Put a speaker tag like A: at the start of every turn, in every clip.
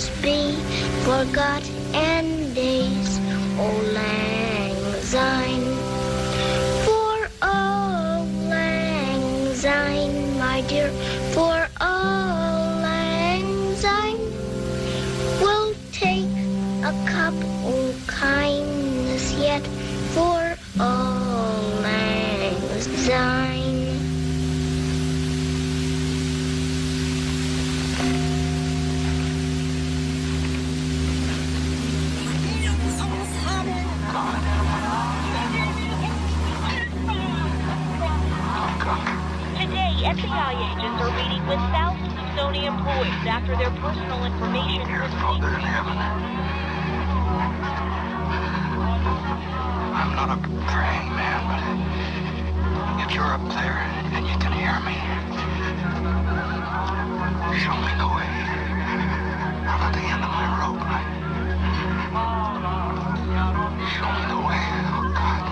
A: must be forgot and days, auld lang syne. For auld lang syne, my dear, for auld lang syne, we'll take a cup of kindness yet for auld lang syne.
B: FBI agents are meeting with thousands of Sony employees after their personal information was leaked.
C: I'm not a praying man, but if you're up there and you can hear me, show me the way. I'm at the end of my rope. Show me the way, oh God.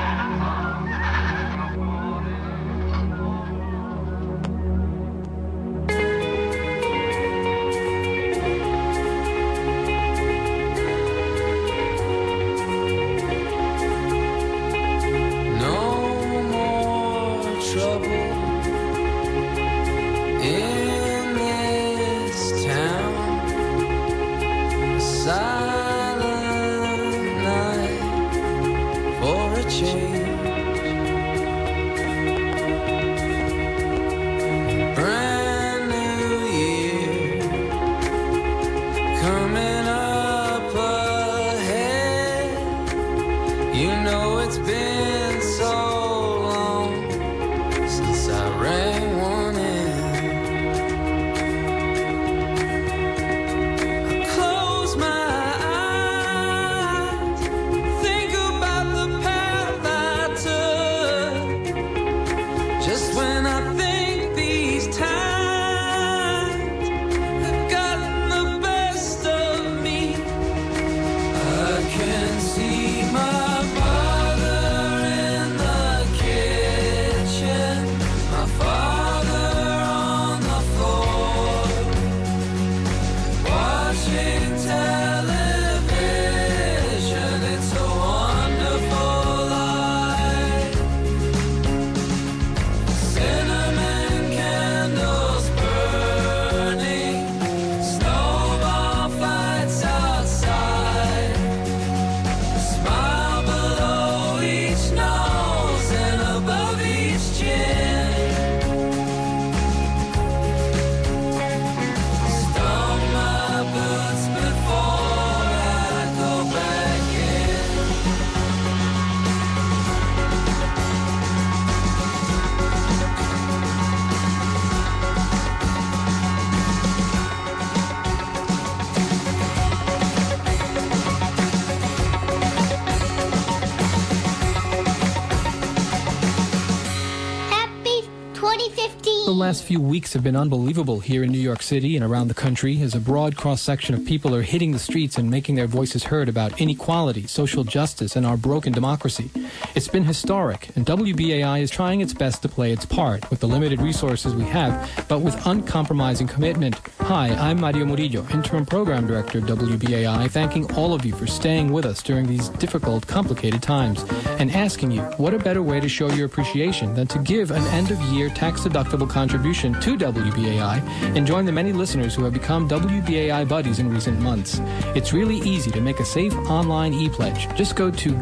D: The last few weeks have been unbelievable here in New York City and around the country as a broad cross-section of people are hitting the streets and making their voices heard about inequality, social justice, and our broken democracy. It's been historic, and WBAI is trying its best to play its part with the limited resources we have, but with uncompromising commitment. Hi, I'm Mario Murillo, Interim Program Director of WBAI, thanking all of you for staying with us during these difficult, complicated times, and asking you, what a better way to show your appreciation than to give an end-of-year tax-deductible contribution to WBAI and join the many listeners who have become WBAI buddies in recent months. It's really easy to make a safe online e-pledge. Just go to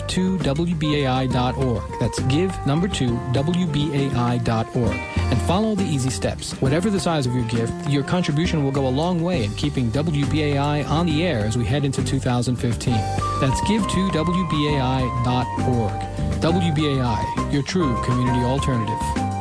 D: give2wbai.org. That's give2wbai.org. And follow the easy steps. Whatever the size of your gift, your contribution will go a long way in keeping WBAI on the air as we head into 2015. That's give2wbai.org. WBAI, your true community alternative.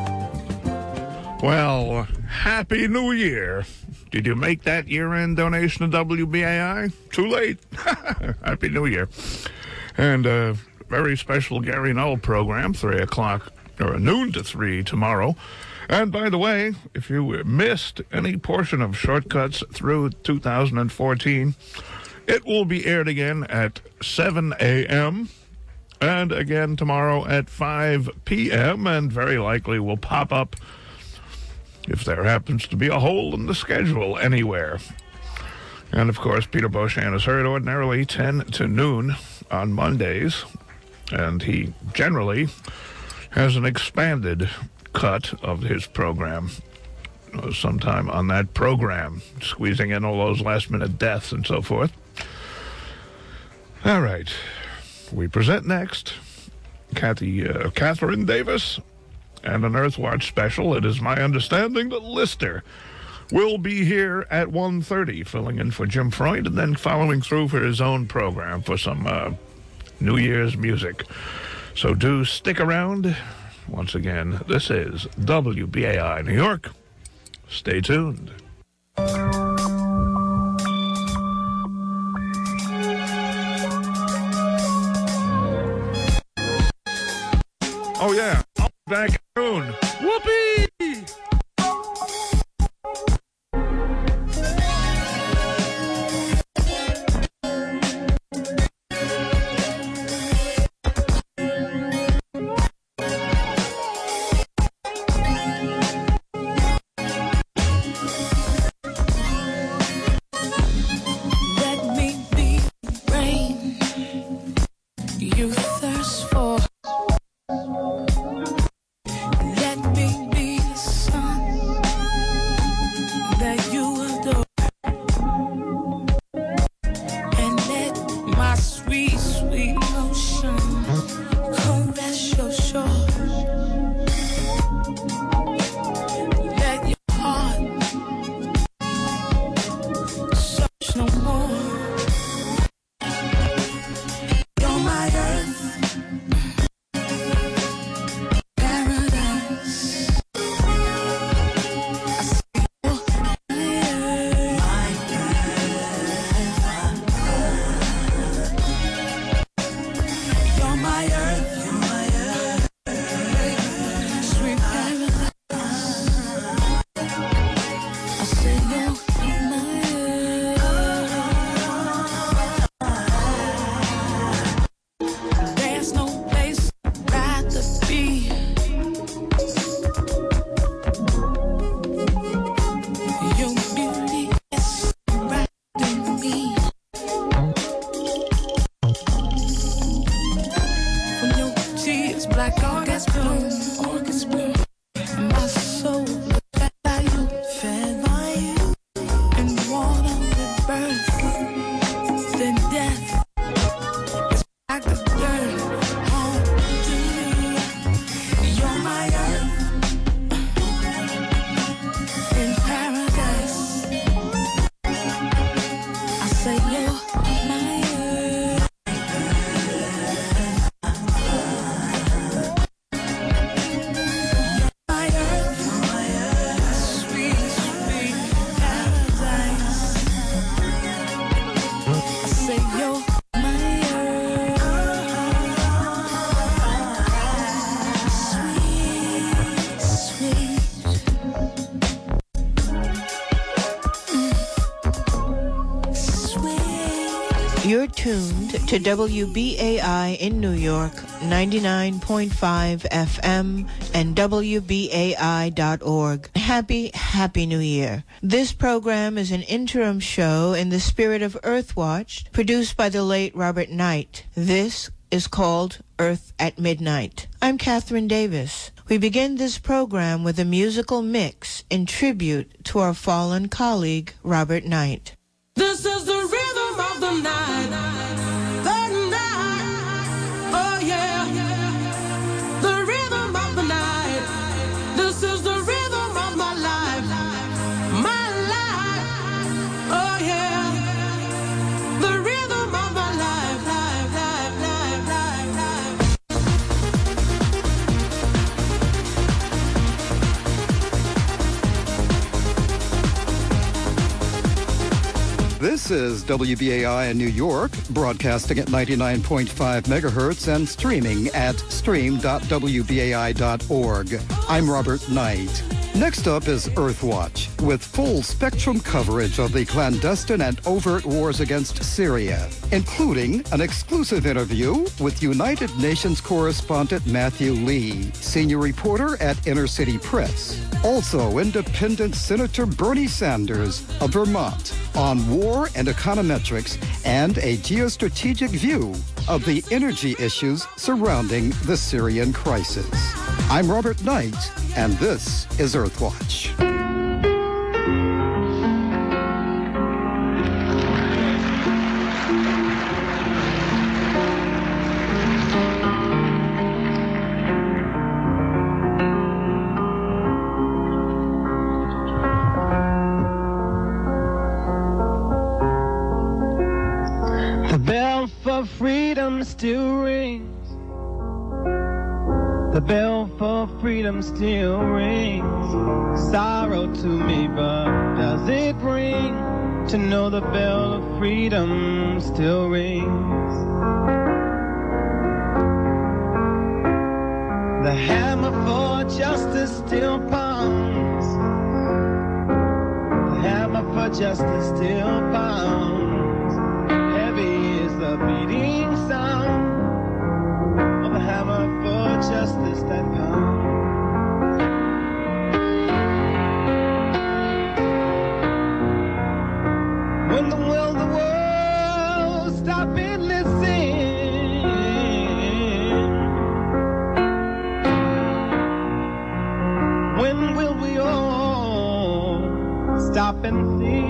E: Well, Happy New Year. Did you make that year-end donation to WBAI? Too late. Happy New Year. And a very special Gary Null program, 3 o'clock, or noon to 3 tomorrow. And by the way, if you missed any portion of Shortcuts through 2014, it will be aired again at 7 a.m., and again tomorrow at 5 p.m., and very likely will pop up if there happens to be a hole in the schedule anywhere. And, of course, Peter Beauchamp is heard ordinarily 10 to noon on Mondays. And he generally has an expanded cut of his program sometime on that program, squeezing in all those last-minute deaths and so forth. All right. We present next Catherine Davis and an Earthwatch special. It is my understanding that Lister will be here at 1:30, filling in for Jim Freund, and then following through for his own program for some New Year's music. So do stick around. Once again, this is WBAI New York. Stay tuned. Oh, yeah. I'll be back soon. Whoopee!
F: You're tuned to WBAI in New York, 99.5 FM and WBAI.org. Happy New Year. This program is an interim show in the spirit of Earthwatch, produced by the late Robert Knight. This is called Earth at Midnight. I'm Catherine Davis. We begin this program with a musical mix in tribute to our fallen colleague, Robert Knight.
G: This is the rhythm of the night, oh yeah, the rhythm of the night. This is the rhythm of my life, oh yeah, the rhythm of my life,
H: This is WBAI in New York, broadcasting at 99.5 megahertz and streaming at stream.wbai.org. I'm Robert Knight. Next up is Earthwatch, with full spectrum coverage of the clandestine and overt wars against Syria, including an exclusive interview with United Nations correspondent Matthew Lee, senior reporter at Inner City Press. Also, Independent Senator Bernie Sanders of Vermont. on war and econometrics and a geostrategic view of the energy issues surrounding the Syrian crisis. I'm Robert Knight, and this is Earthwatch.
I: Freedom still rings. The bell for freedom still rings. Sorrow to me, but does it ring to know the bell of freedom still rings? The hammer for justice still pounds. The hammer for justice still pounds. The beating sound of the hammer for justice that pounds. When will the world stop and listen? When will we all stop and see?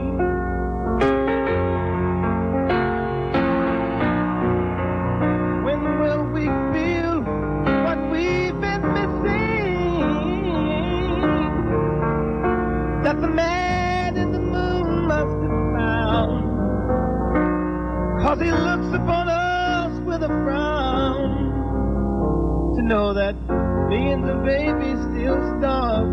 I: The man in the moon must have found, 'cause he looks upon us with a frown, to know that millions of babies still starve.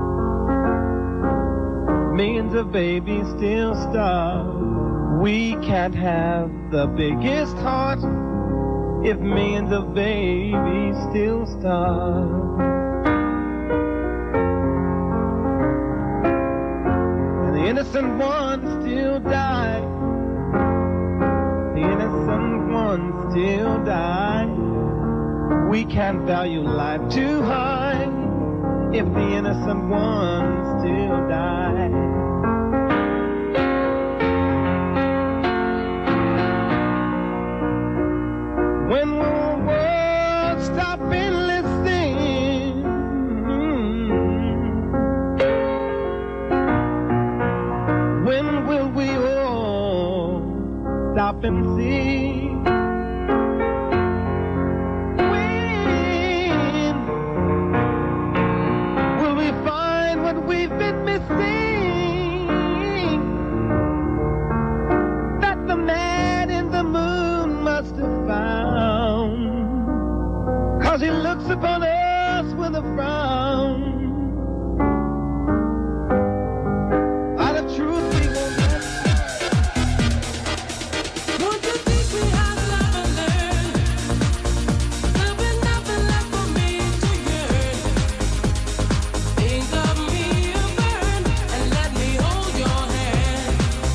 I: Millions of babies still starve. We can't have the biggest heart if millions of babies still starve. The innocent ones still die. The innocent ones still die. We can't value life too high if the innocent ones still die. When will the world stop and listen? When will we all stop and see? When will we find what we've been missing? That the man in the moon must have found, 'cause he looks upon us with a frown. Out of truth we won't let. Don't you think we have love and learn? There'll be nothing left for me to yearn. Think of me a burn and let me hold your hand.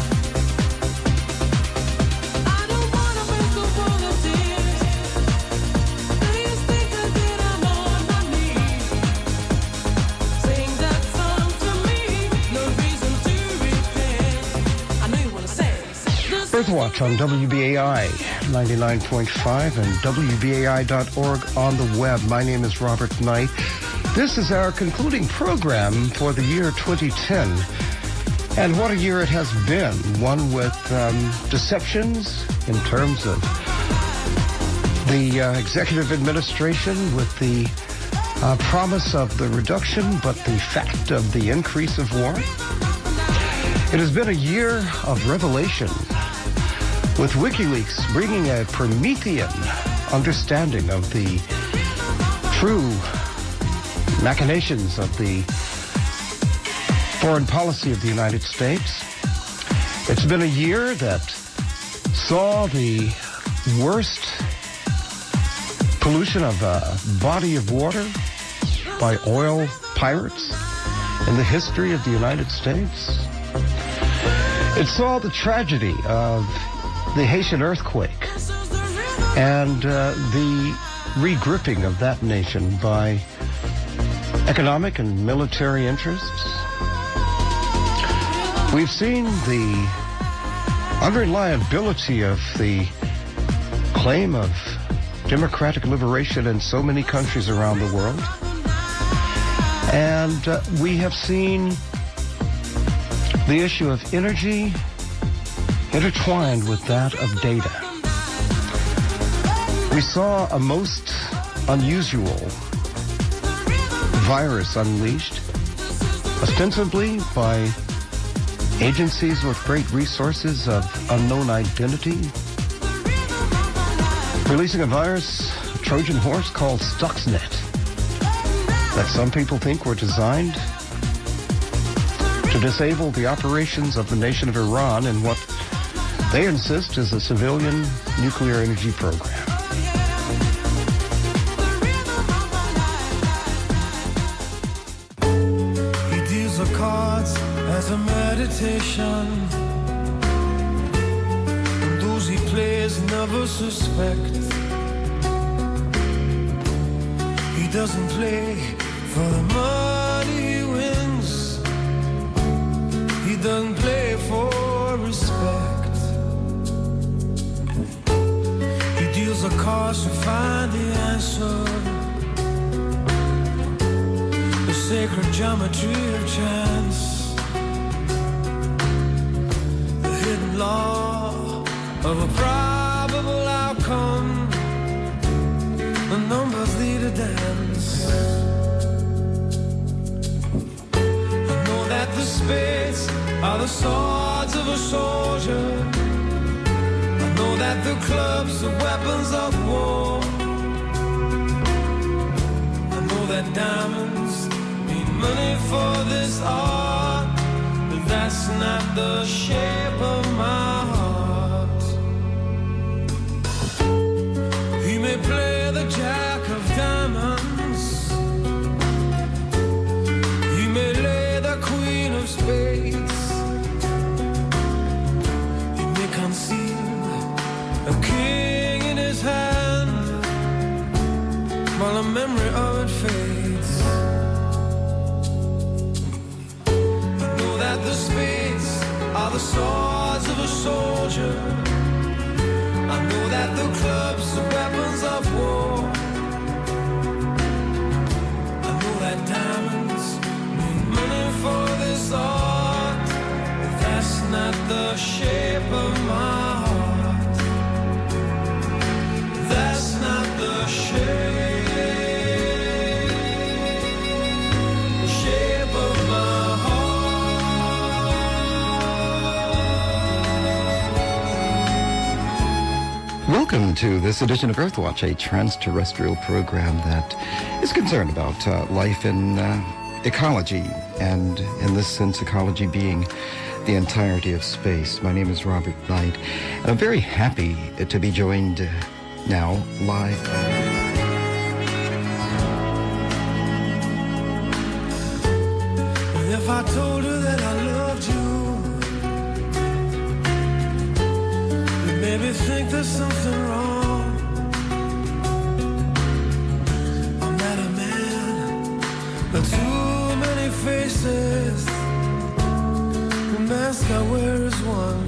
I: I don't wanna waste a world of tears. Please think again, I'm on my knees. Sing that song to me, no reason to repent. I know you wanna say.
J: Earthwatch on WBAI 99.5 and WBAI.org on the web. My name is Robert Knight. This is our concluding program for the year 2010. And what a year it has been. One with deceptions in terms of the executive administration, with the promise of the reduction, but the fact of the increase of war. It has been a year of revelation, with WikiLeaks bringing a Promethean understanding of the true machinations of the foreign policy of the United States. It's been a year that saw the worst pollution of a body of water by oil pirates in the history of the United States. It saw the tragedy of the Haitian earthquake and the regripping of that nation by economic and military interests. We've seen the unreliability of the claim of democratic liberation in so many countries around the world. And we have seen the issue of energy intertwined with that of data. We saw a most unusual virus unleashed, ostensibly by agencies with great resources of unknown identity, releasing a virus, a Trojan horse called Stuxnet, that some people think were designed to disable the operations of the nation of Iran in what they insist is a civilian nuclear energy program.
G: He deals the cards as a meditation, and those he plays never suspect. He doesn't play for the money he wins. He doesn't play for respect. He deals the cards to find the answer, the sacred geometry of chance, the hidden law of a probable outcome. The numbers lead a dance. I know that the spades are the swords of a soldier. I know that the clubs are weapons of war. I know that diamonds need money for this art, but that's not the shape of my heart. He may play the jack of diamonds, he may lay the queen of spades, he may conceal a king in his hand while the memory of it fades. I know that the spades are the swords of a soldier. I know that the clubs are weapons of war. I know that diamonds need money for this art, but that's not the shape of my heart. That's not the shape of my
H: Welcome to this edition of Earthwatch, a trans-terrestrial program that is concerned about life and ecology, and in this sense, ecology being the entirety of space. My name is Robert Knight, and I'm very happy to be joined now live.
G: If I told her that I loved you, you made me think there's something wrong. I'm not a man, but too many faces. The mask I wear is one.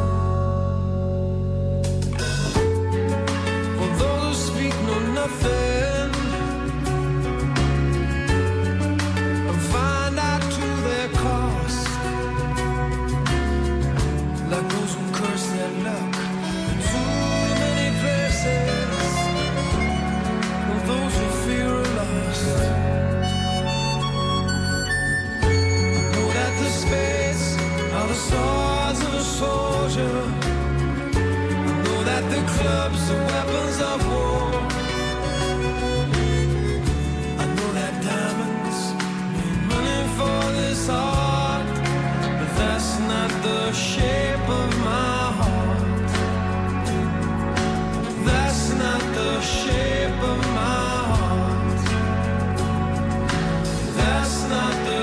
G: For those who speak know nothing, and find out to their cost, like those who curse their luck in too many places, and those who fear are lost. I know that the spades are the swords of a soldier. I know that the clubs are weapons of war. I know that diamonds need money for this art, but that's not the shape of my heart. That's not the shape of my heart. That's not the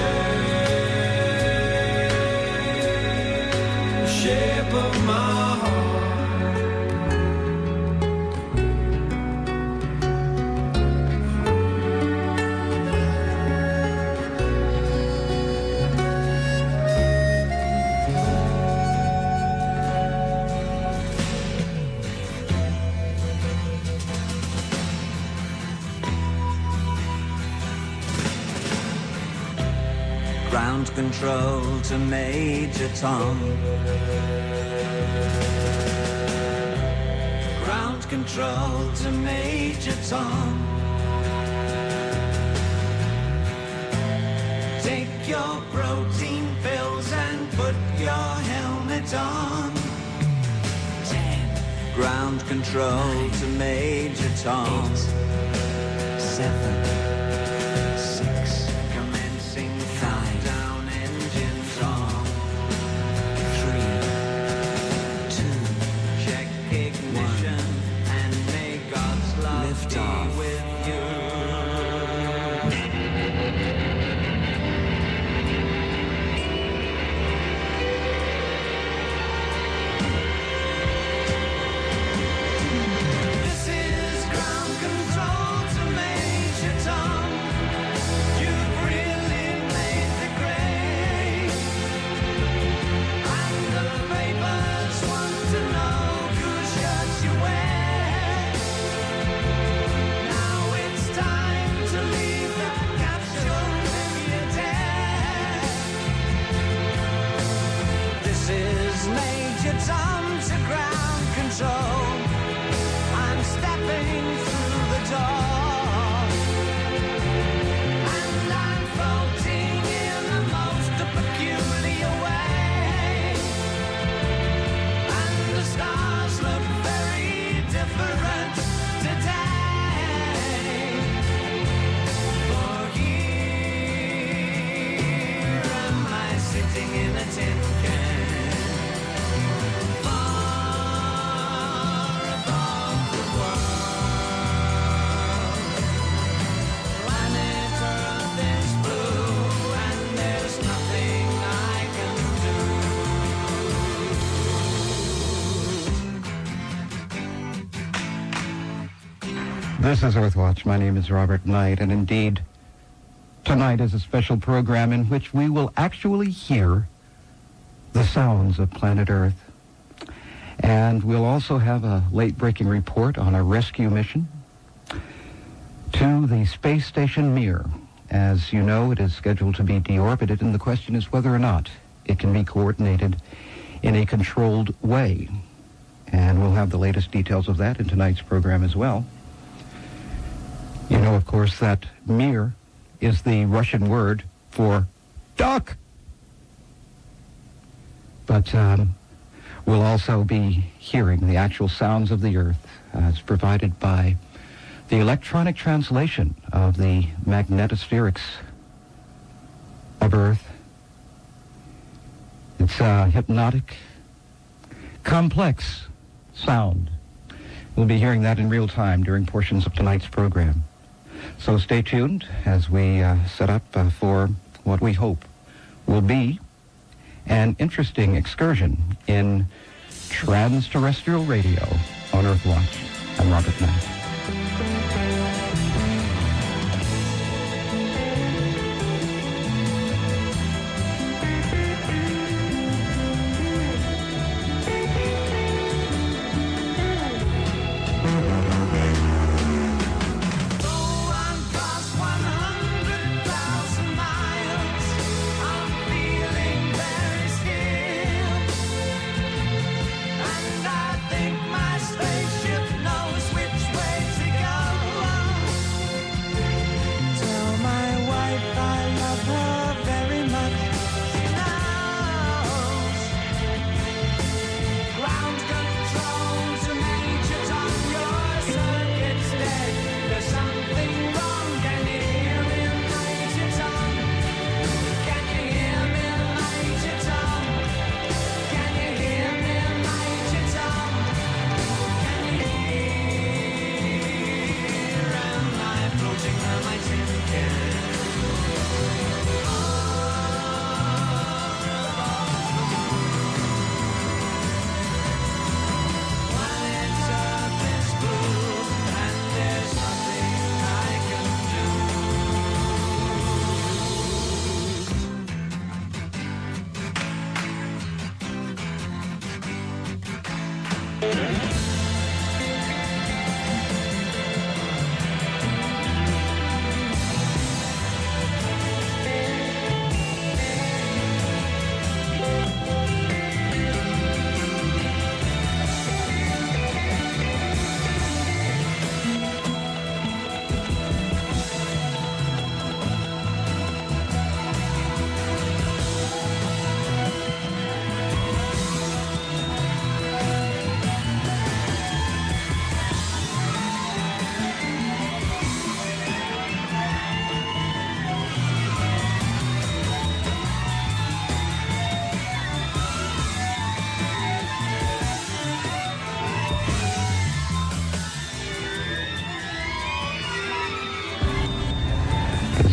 G: shape of my heart.
K: Ground control to Major Tom. Ground control to Major Tom. Take your protein pills and put your helmet on. 10. Ground control to Major Tom. 8, 7, 6. Commencing countdown, engines on. 3, 2. Check ignition 1. And may God's love lift be off. With you.
H: This is Earthwatch. My name is Robert Knight, and indeed, tonight is a special program in which we will actually hear the sounds of planet Earth. And we'll also have a late-breaking report on a rescue mission to the space station Mir. As you know, it is scheduled to be deorbited, and the question is whether or not it can be coordinated in a controlled way. And we'll have the latest details of that in tonight's program as well. You know, of course, that Mir is the Russian word for duck. But we'll also be hearing the actual sounds of the Earth as provided by the electronic translation of the magnetospherics of Earth. It's a hypnotic, complex sound. We'll be hearing that in real time during portions of tonight's program. So stay tuned as we set up for what we hope will be an interesting excursion in trans-terrestrial radio on Earthwatch. I'm Robert Knight.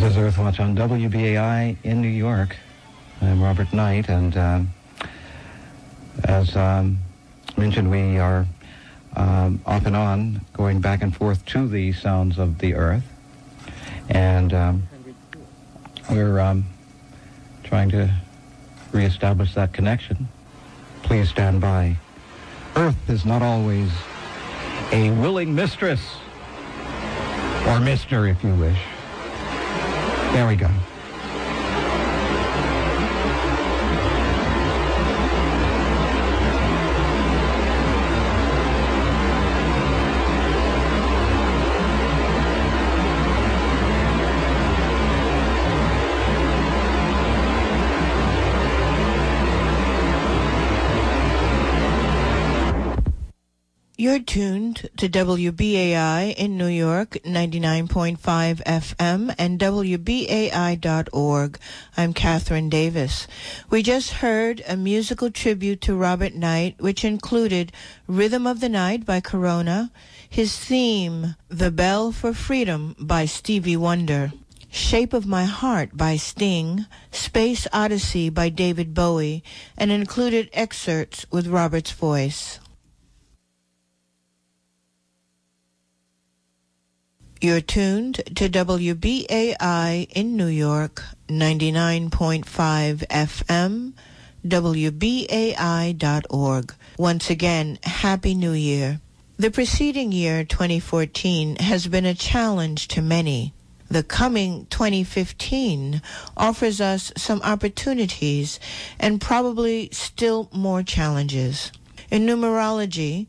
L: This is Earthwatch on WBAI in New York. I'm Robert Knight, and as mentioned, we are off and on going back and forth to the sounds of the earth, and we're trying to reestablish that connection. Please stand by. Earth is not always a willing mistress, or mister if you wish. There we go.
F: You're tuned to WBAI in New York, 99.5 FM, and WBAI.org. I'm Catherine Davis. We just heard a musical tribute to Robert Knight, which included Rhythm of the Night by Corona, his theme, The Bell for Freedom by Stevie Wonder, Shape of My Heart by Sting, Space Odyssey by David Bowie, and included excerpts with Robert's voice. You're tuned to WBAI in New York, 99.5 FM, WBAI.org. Once again, Happy New Year. The preceding year, 2014, has been a challenge to many. The coming 2015 offers us some opportunities and probably still more challenges. In numerology,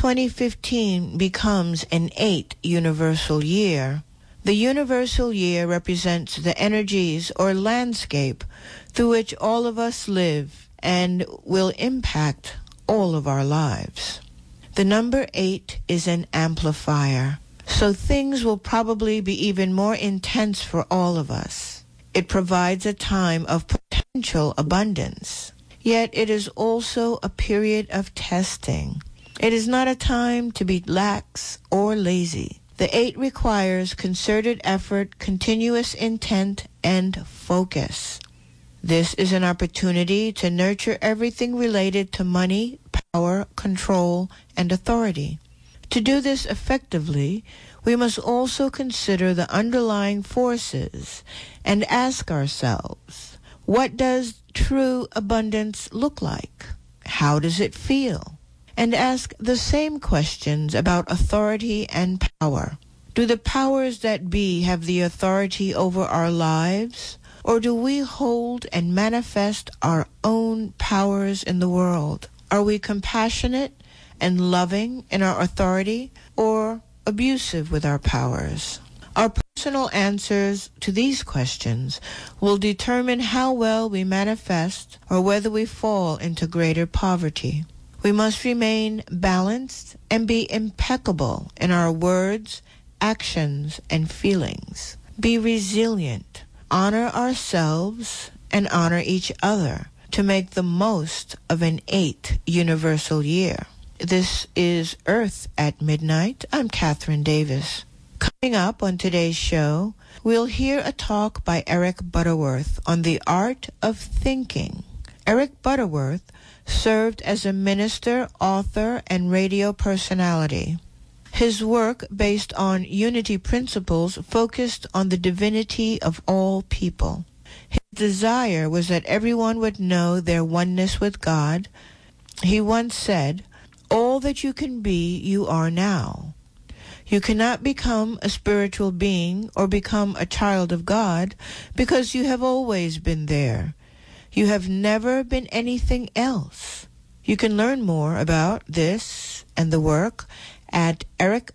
F: 2015 becomes an 8 universal year. The universal year represents the energies or landscape through which all of us live and will impact all of our lives. The number 8 is an amplifier, so things will probably be even more intense for all of us. It provides a time of potential abundance, yet it is also a period of testing. It is not a time to be lax or lazy. The 8 requires concerted effort, continuous intent, and focus. This is an opportunity to nurture everything related to money, power, control, and authority. To do this effectively, we must also consider the underlying forces and ask ourselves, what does true abundance look like? How does it feel? And ask the same questions about authority and power. Do the powers that be have the authority over our lives, or do we hold and manifest our own powers in the world? Are we compassionate and loving in our authority, or abusive with our powers? Our personal answers to these questions will determine how well we manifest or whether we fall into greater poverty. We must remain balanced and be impeccable in our words, actions, and feelings. Be resilient. Honor ourselves and honor each other to make the most of an 8 universal year. This is Earth at Midnight. I'm Catherine Davis. Coming up on today's show, we'll hear a talk by Eric Butterworth on the art of thinking. Eric Butterworth served as a minister, author, and radio personality. His work, based on unity principles, focused on the divinity of all people. His desire was that everyone would know their oneness with God. He once said, "All that you can be, you are now. You cannot become a spiritual being or become a child of God because you have always been there. You have never been anything else." You can learn more about this and the work at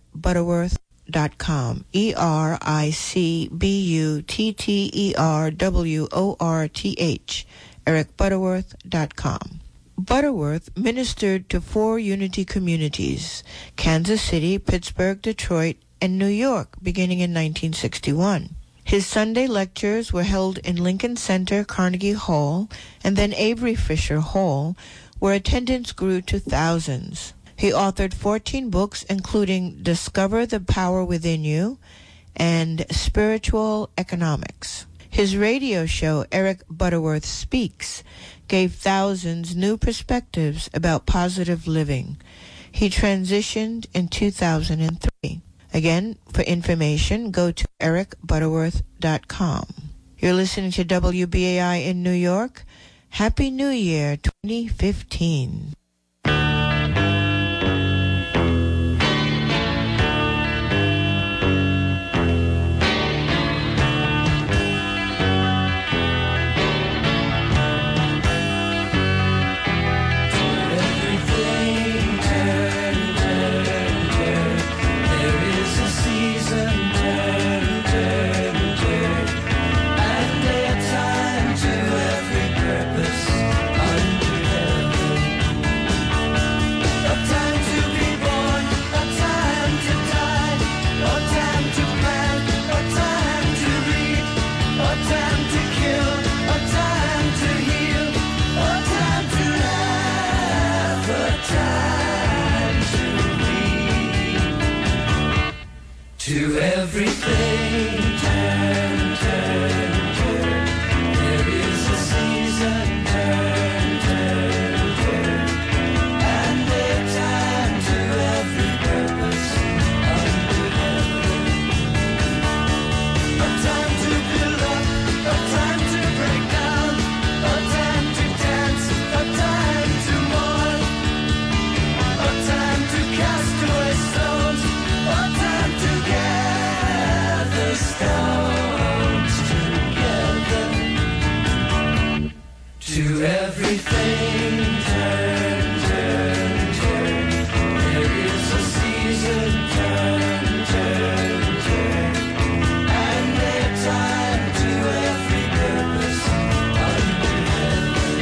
F: ericbutterworth.com, EricButterworth, ericbutterworth.com. Butterworth ministered to 4 unity communities, Kansas City, Pittsburgh, Detroit, and New York, beginning in 1961. His Sunday lectures were held in Lincoln Center, Carnegie Hall, and then Avery Fisher Hall, where attendance grew to thousands. He authored 14 books, including Discover the Power Within You and spiritual economics. His radio show, Eric Butterworth Speaks, gave thousands new perspectives about positive living. He transitioned in 2003. Again, for information, go to ericbutterworth.com. You're listening to WBAI in New York. Happy New Year 2015.
K: To everything, turn, turn, turn. There is a season, turn, turn, turn. And a time to every purpose under heaven. A time to build up, a time to break down, a time to dance, a time to mourn, a time to cast away stones, a time to gather stones together. To everything, turn, turn, turn. There is a season, turn, turn, turn. And a time to every purpose under heaven.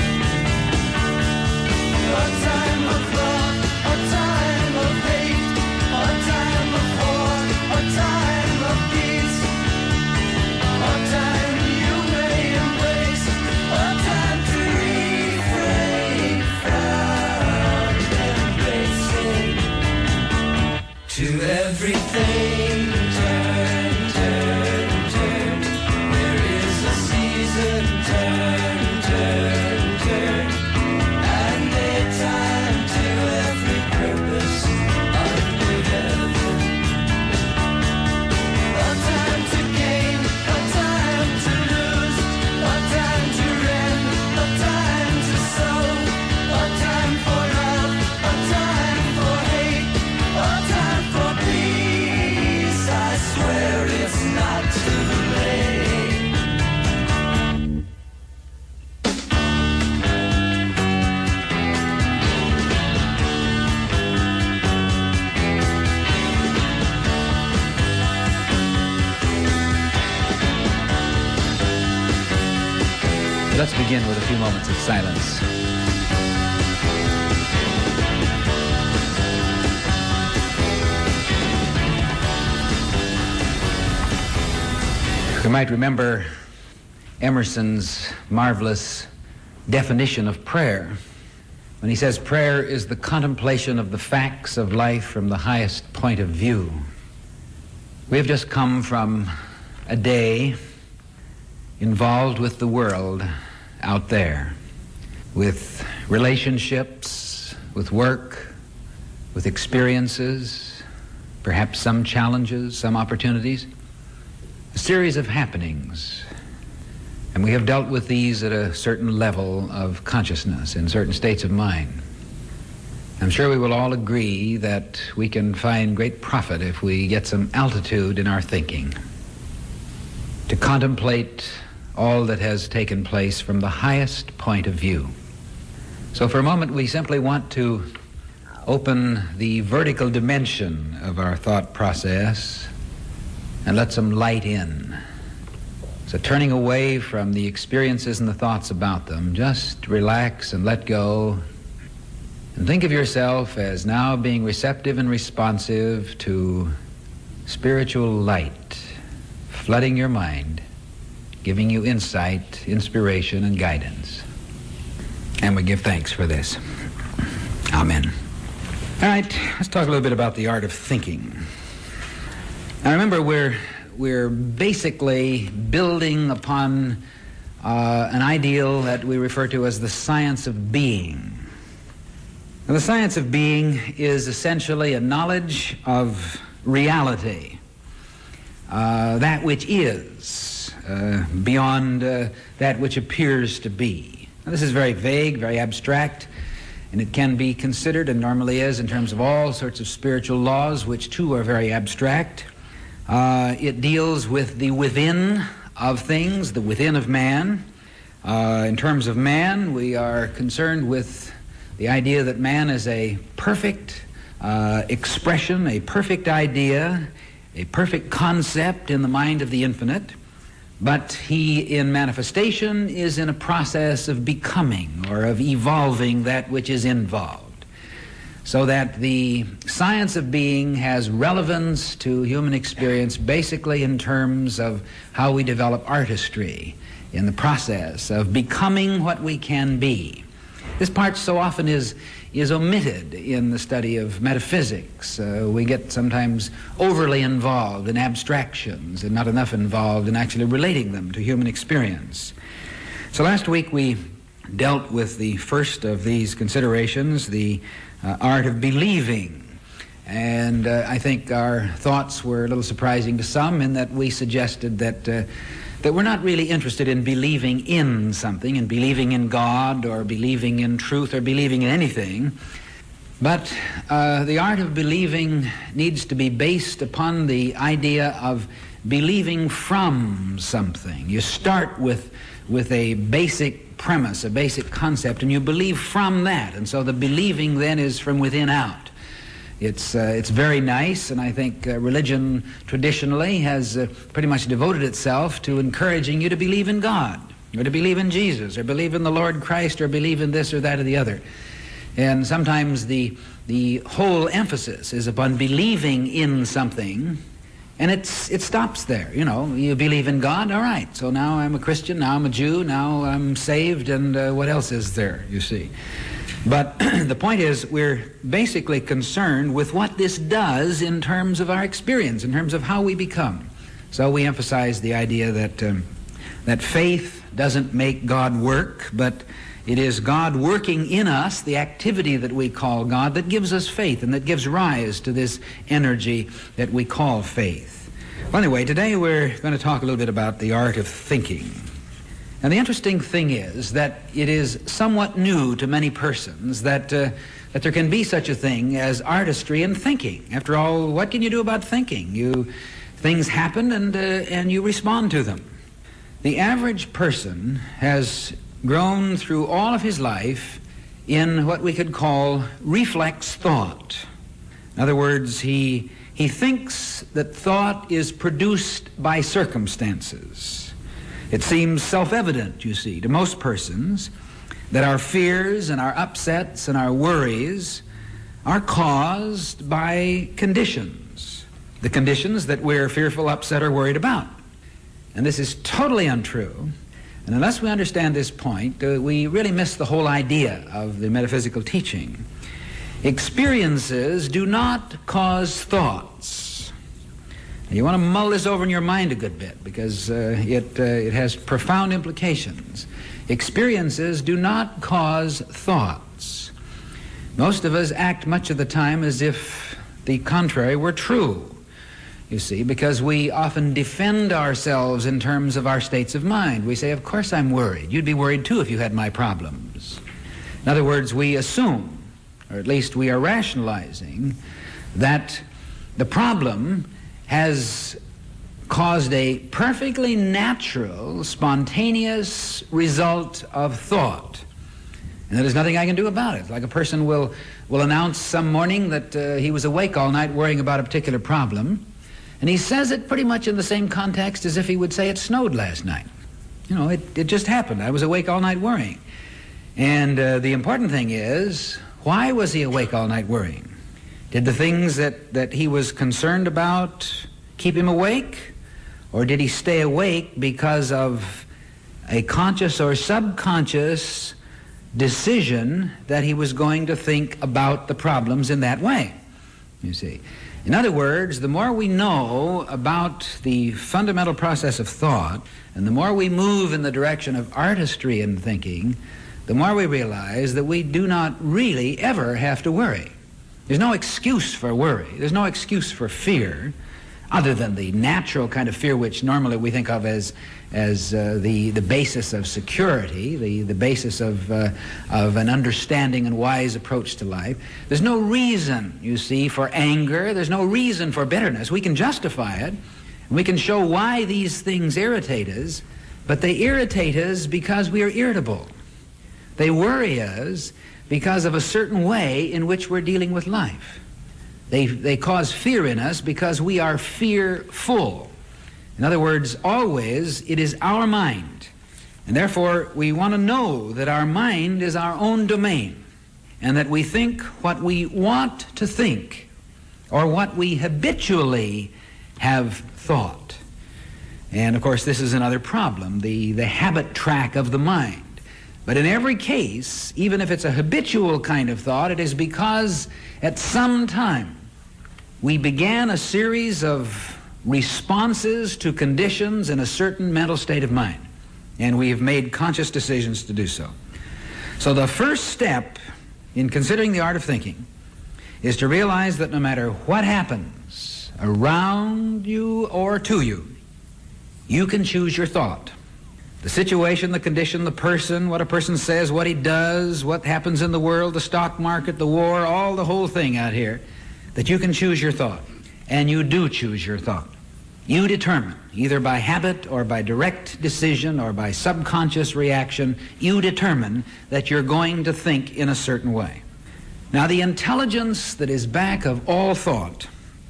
K: A time of love, a time of hate, a time of war, a time of peace, a time you may embrace, a time to refrain from embracing. To everything, turn, turn, turn. There is a season, turn, turn, turn. And a time to every purpose under heaven. A time to gain, a time to lose, a time to rend, a time to sow, a time for love, a time for hate, a time for peace. I swear it's not too late.
M: Let's begin with a few moments of silence. We might remember Emerson's marvelous definition of prayer when he says prayer is the contemplation of the facts of life from the highest point of view. We have just come from a day involved with the world out there, with relationships, with work, with experiences, perhaps some challenges, some opportunities, a series of happenings. And we have dealt with these at a certain level of consciousness, in certain states of mind. I'm sure we will all agree that we can find great profit if we get some altitude in our thinking, to contemplate all that has taken place from the highest point of view. So for a moment, we simply want to open the vertical dimension of our thought process and let some light in. So turning away from the experiences and the thoughts about them, just relax and let go and think of yourself as now being receptive and responsive to spiritual light flooding your mind, giving you insight, inspiration, and guidance. And we give thanks for this. Amen. All right, let's talk a little bit about the art of thinking. Now remember, we're we're basically building upon an ideal that we refer to as the science of being. Now, the science of being is essentially a knowledge of reality, that which is, beyond that which appears to be. Now, this is very vague, very abstract, and it can be considered, and normally is, in terms of all sorts of spiritual laws, which too are very abstract. It deals with the within of things, the within of man. In terms of man, we are concerned with the idea that man is a perfect expression, a perfect idea, a perfect concept in the mind of the infinite, but he, in manifestation, is in a process of becoming or of evolving that which is involved. So that the science of being has relevance to human experience basically in terms of how we develop artistry in the process of becoming what we can be. This part so often is omitted in the study of metaphysics. We get sometimes overly involved in abstractions and not enough involved in actually relating them to human experience. So last week we dealt with the first of these considerations, the art of believing. And I think our thoughts were a little surprising to some in that we suggested that we're not really interested in believing in something, and believing in God or believing in truth or believing in anything. But the art of believing needs to be based upon the idea of believing from something. You start with a basic premise, a basic concept, and you believe from that. And so the believing then is from within out. It's very nice, and I think religion traditionally has pretty much devoted itself to encouraging you to believe in God, or to believe in Jesus, or believe in the Lord Christ, or believe in this or that or the other. And sometimes the whole emphasis is upon believing in something, and it stops there. You know, you believe in God, all right, so now I'm a Christian, now I'm a Jew, now I'm saved, and what else is there, you see? But the point is, we're basically concerned with what this does in terms of our experience, in terms of how we become. So we emphasize the idea that faith doesn't make God work, but it is God working in us, the activity that we call God, that gives us faith and that gives rise to this energy that we call faith. Well, anyway, today we're going to talk a little bit about the art of thinking. And the interesting thing is that it is somewhat new to many persons that there can be such a thing as artistry in thinking. After all, what can you do about thinking? Things happen and you respond to them. The average person has grown through all of his life in what we could call reflex thought. In other words, he thinks that thought is produced by circumstances. It seems self-evident, you see, to most persons that our fears and our upsets and our worries are caused by conditions, the conditions that we're fearful, upset, or worried about. And this is totally untrue. And unless we understand this point, we really miss the whole idea of the metaphysical teaching. Experiences do not cause thoughts. You want to mull this over in your mind a good bit, because it has profound implications. Experiences do not cause thoughts. Most of us act much of the time as if the contrary were true, you see, because we often defend ourselves in terms of our states of mind. We say, of course I'm worried. You'd be worried too if you had my problems. In other words, we assume, or at least we are rationalizing, that the problem has caused a perfectly natural, spontaneous result of thought. And there's nothing I can do about it. Like a person will announce some morning that he was awake all night worrying about a particular problem, and he says it pretty much in the same context as if he would say it snowed last night. You know, it just happened. I was awake all night worrying. And the important thing is, why was he awake all night worrying? Did the things that he was concerned about keep him awake? Or did he stay awake because of a conscious or subconscious decision that he was going to think about the problems in that way? You see. In other words, the more we know about the fundamental process of thought, and the more we move in the direction of artistry in thinking, the more we realize that we do not really ever have to worry. There's no excuse for worry. There's no excuse for fear, other than the natural kind of fear which normally we think of as the basis of security, the basis of an understanding and wise approach to life. There's no reason, you see, for anger. There's no reason for bitterness. We can justify it, and we can show why these things irritate us, but they irritate us because we are irritable. They worry us because of a certain way in which we're dealing with life. They cause fear in us because we are fearful. In other words, always it is our mind. And therefore, we want to know that our mind is our own domain, and that we think what we want to think, or what we habitually have thought. And of course, this is another problem, the habit track of the mind. But in every case, even if it's a habitual kind of thought, it is because at some time we began a series of responses to conditions in a certain mental state of mind, and we have made conscious decisions to do so. So the first step in considering the art of thinking is to realize that no matter what happens around you or to you, you can choose your thought. The situation, the condition, the person, what a person says, what he does, what happens in the world, the stock market, the war, all the whole thing out here, that you can choose your thought. And you do choose your thought. You determine, either by habit or by direct decision or by subconscious reaction, you determine that you're going to think in a certain way. Now, the intelligence that is back of all thought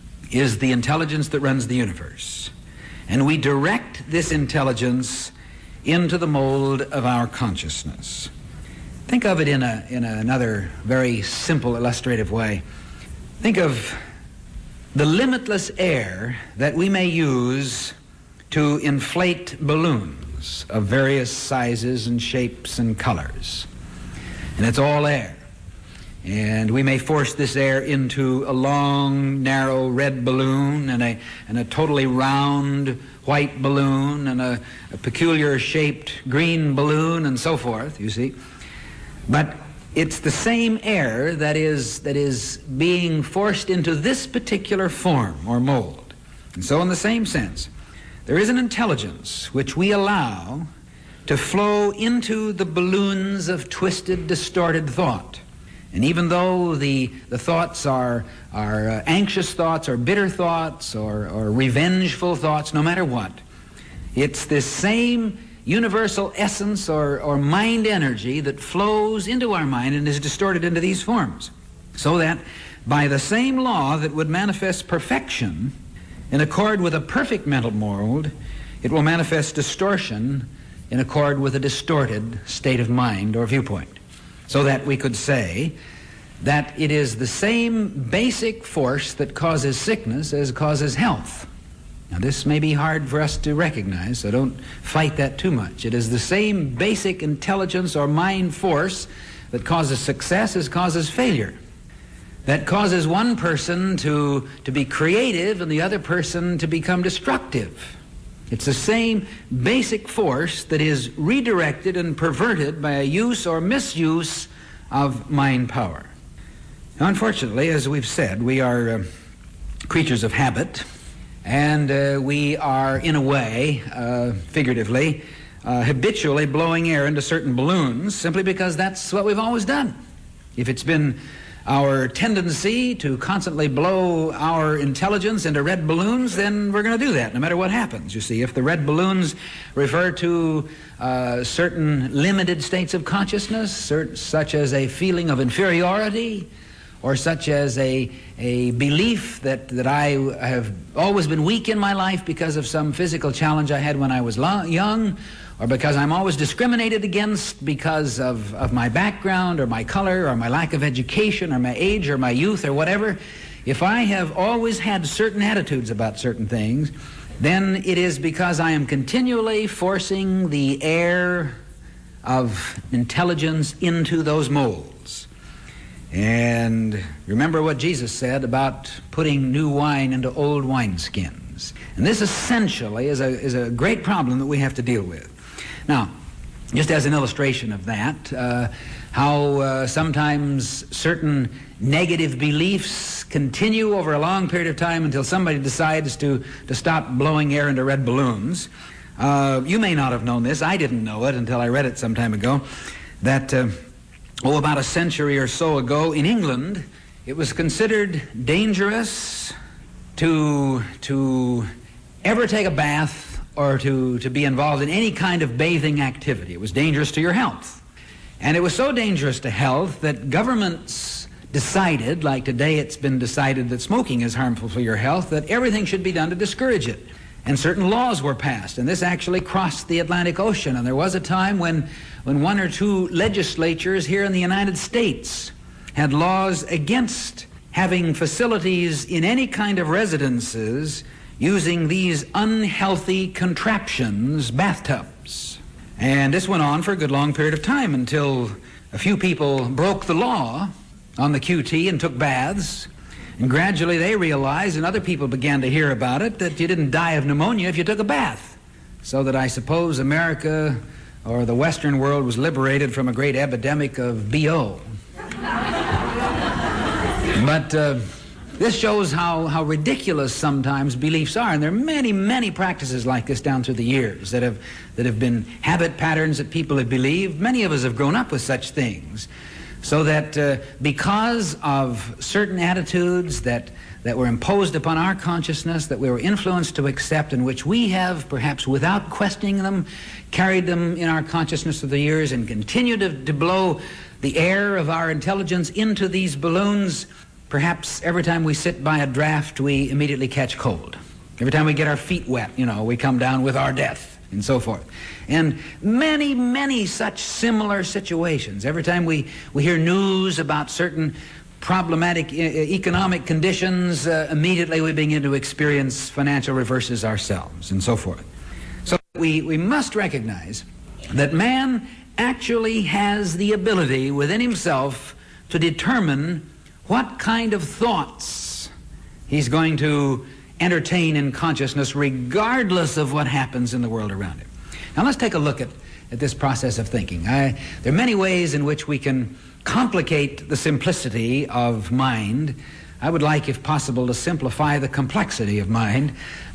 M: is the intelligence that runs the universe. And we direct this intelligence into the mold of our consciousness. Think of it in another very simple, illustrative way. Think of the limitless air that we may use to inflate balloons of various sizes and shapes and colors. And it's all air. And we may force this air into a long, narrow red balloon and a totally round white balloon and a peculiar shaped green balloon and so forth, you see. But it's the same air that is being forced into this particular form or mold. And so in the same sense, there is an intelligence which we allow to flow into the balloons of twisted, distorted thought. And even though the thoughts are anxious thoughts or bitter thoughts or revengeful thoughts, no matter what, it's this same universal essence or mind energy that flows into our mind and is distorted into these forms. So that by the same law that would manifest perfection in accord with a perfect mental mold, it will manifest distortion in accord with a distorted state of mind or viewpoint. So that we could say that it is the same basic force that causes sickness as causes health. Now, this may be hard for us to recognize, so don't fight that too much. It is the same basic intelligence or mind force that causes success as causes failure. That causes one person to be creative and the other person to become destructive. It's the same basic force that is redirected and perverted by a use or misuse of mind power. Now, unfortunately, as we've said, we are creatures of habit, and we are, in a way, figuratively, habitually blowing air into certain balloons simply because that's what we've always done. If it's been our tendency to constantly blow our intelligence into red balloons, then we're going to do that no matter what happens. You see, if the red balloons refer to certain limited states of consciousness, such as a feeling of inferiority, or such as a belief that I have always been weak in my life because of some physical challenge I had when I was young, or because I'm always discriminated against because of my background or my color or my lack of education or my age or my youth or whatever, if I have always had certain attitudes about certain things, then it is because I am continually forcing the air of intelligence into those molds. And remember what Jesus said about putting new wine into old wineskins. And this essentially is a great problem that we have to deal with. Now, just as an illustration of that, how sometimes certain negative beliefs continue over a long period of time until somebody decides to stop blowing air into red balloons. You may not have known this. I didn't know it until I read it some time ago, that about a century or so ago in England, it was considered dangerous to ever take a bath or to be involved in any kind of bathing activity. It was dangerous to your health. And it was so dangerous to health that governments decided, like today it's been decided that smoking is harmful for your health, that everything should be done to discourage it. And certain laws were passed, and this actually crossed the Atlantic Ocean. And there was a time when one or two legislatures here in the United States had laws against having facilities in any kind of residences using these unhealthy contraptions, bathtubs. And this went on for a good long period of time until a few people broke the law on the QT and took baths. And gradually they realized, and other people began to hear about it, that you didn't die of pneumonia if you took a bath. So that I suppose America or the Western world was liberated from a great epidemic of BO. But this shows how ridiculous sometimes beliefs are. And there are many, many practices like this down through the years that have been habit patterns that people have believed. Many of us have grown up with such things. So that because of certain attitudes that were imposed upon our consciousness, that we were influenced to accept, and which we have, perhaps without questioning them, carried them in our consciousness of the years and continue to blow the air of our intelligence into these balloons, perhaps every time we sit by a draft, we immediately catch cold. Every time we get our feet wet, we come down with our death, and so forth. And many, many such similar situations. Every time we hear news about certain problematic economic conditions, immediately we begin to experience financial reverses ourselves, and so forth. So we must recognize that man actually has the ability within himself to determine what kind of thoughts he's going to entertain in consciousness regardless of what happens in the world around him. Now let's take a look at this process of thinking. There are many ways in which we can complicate the simplicity of mind. I would like, if possible, to simplify the complexity of mind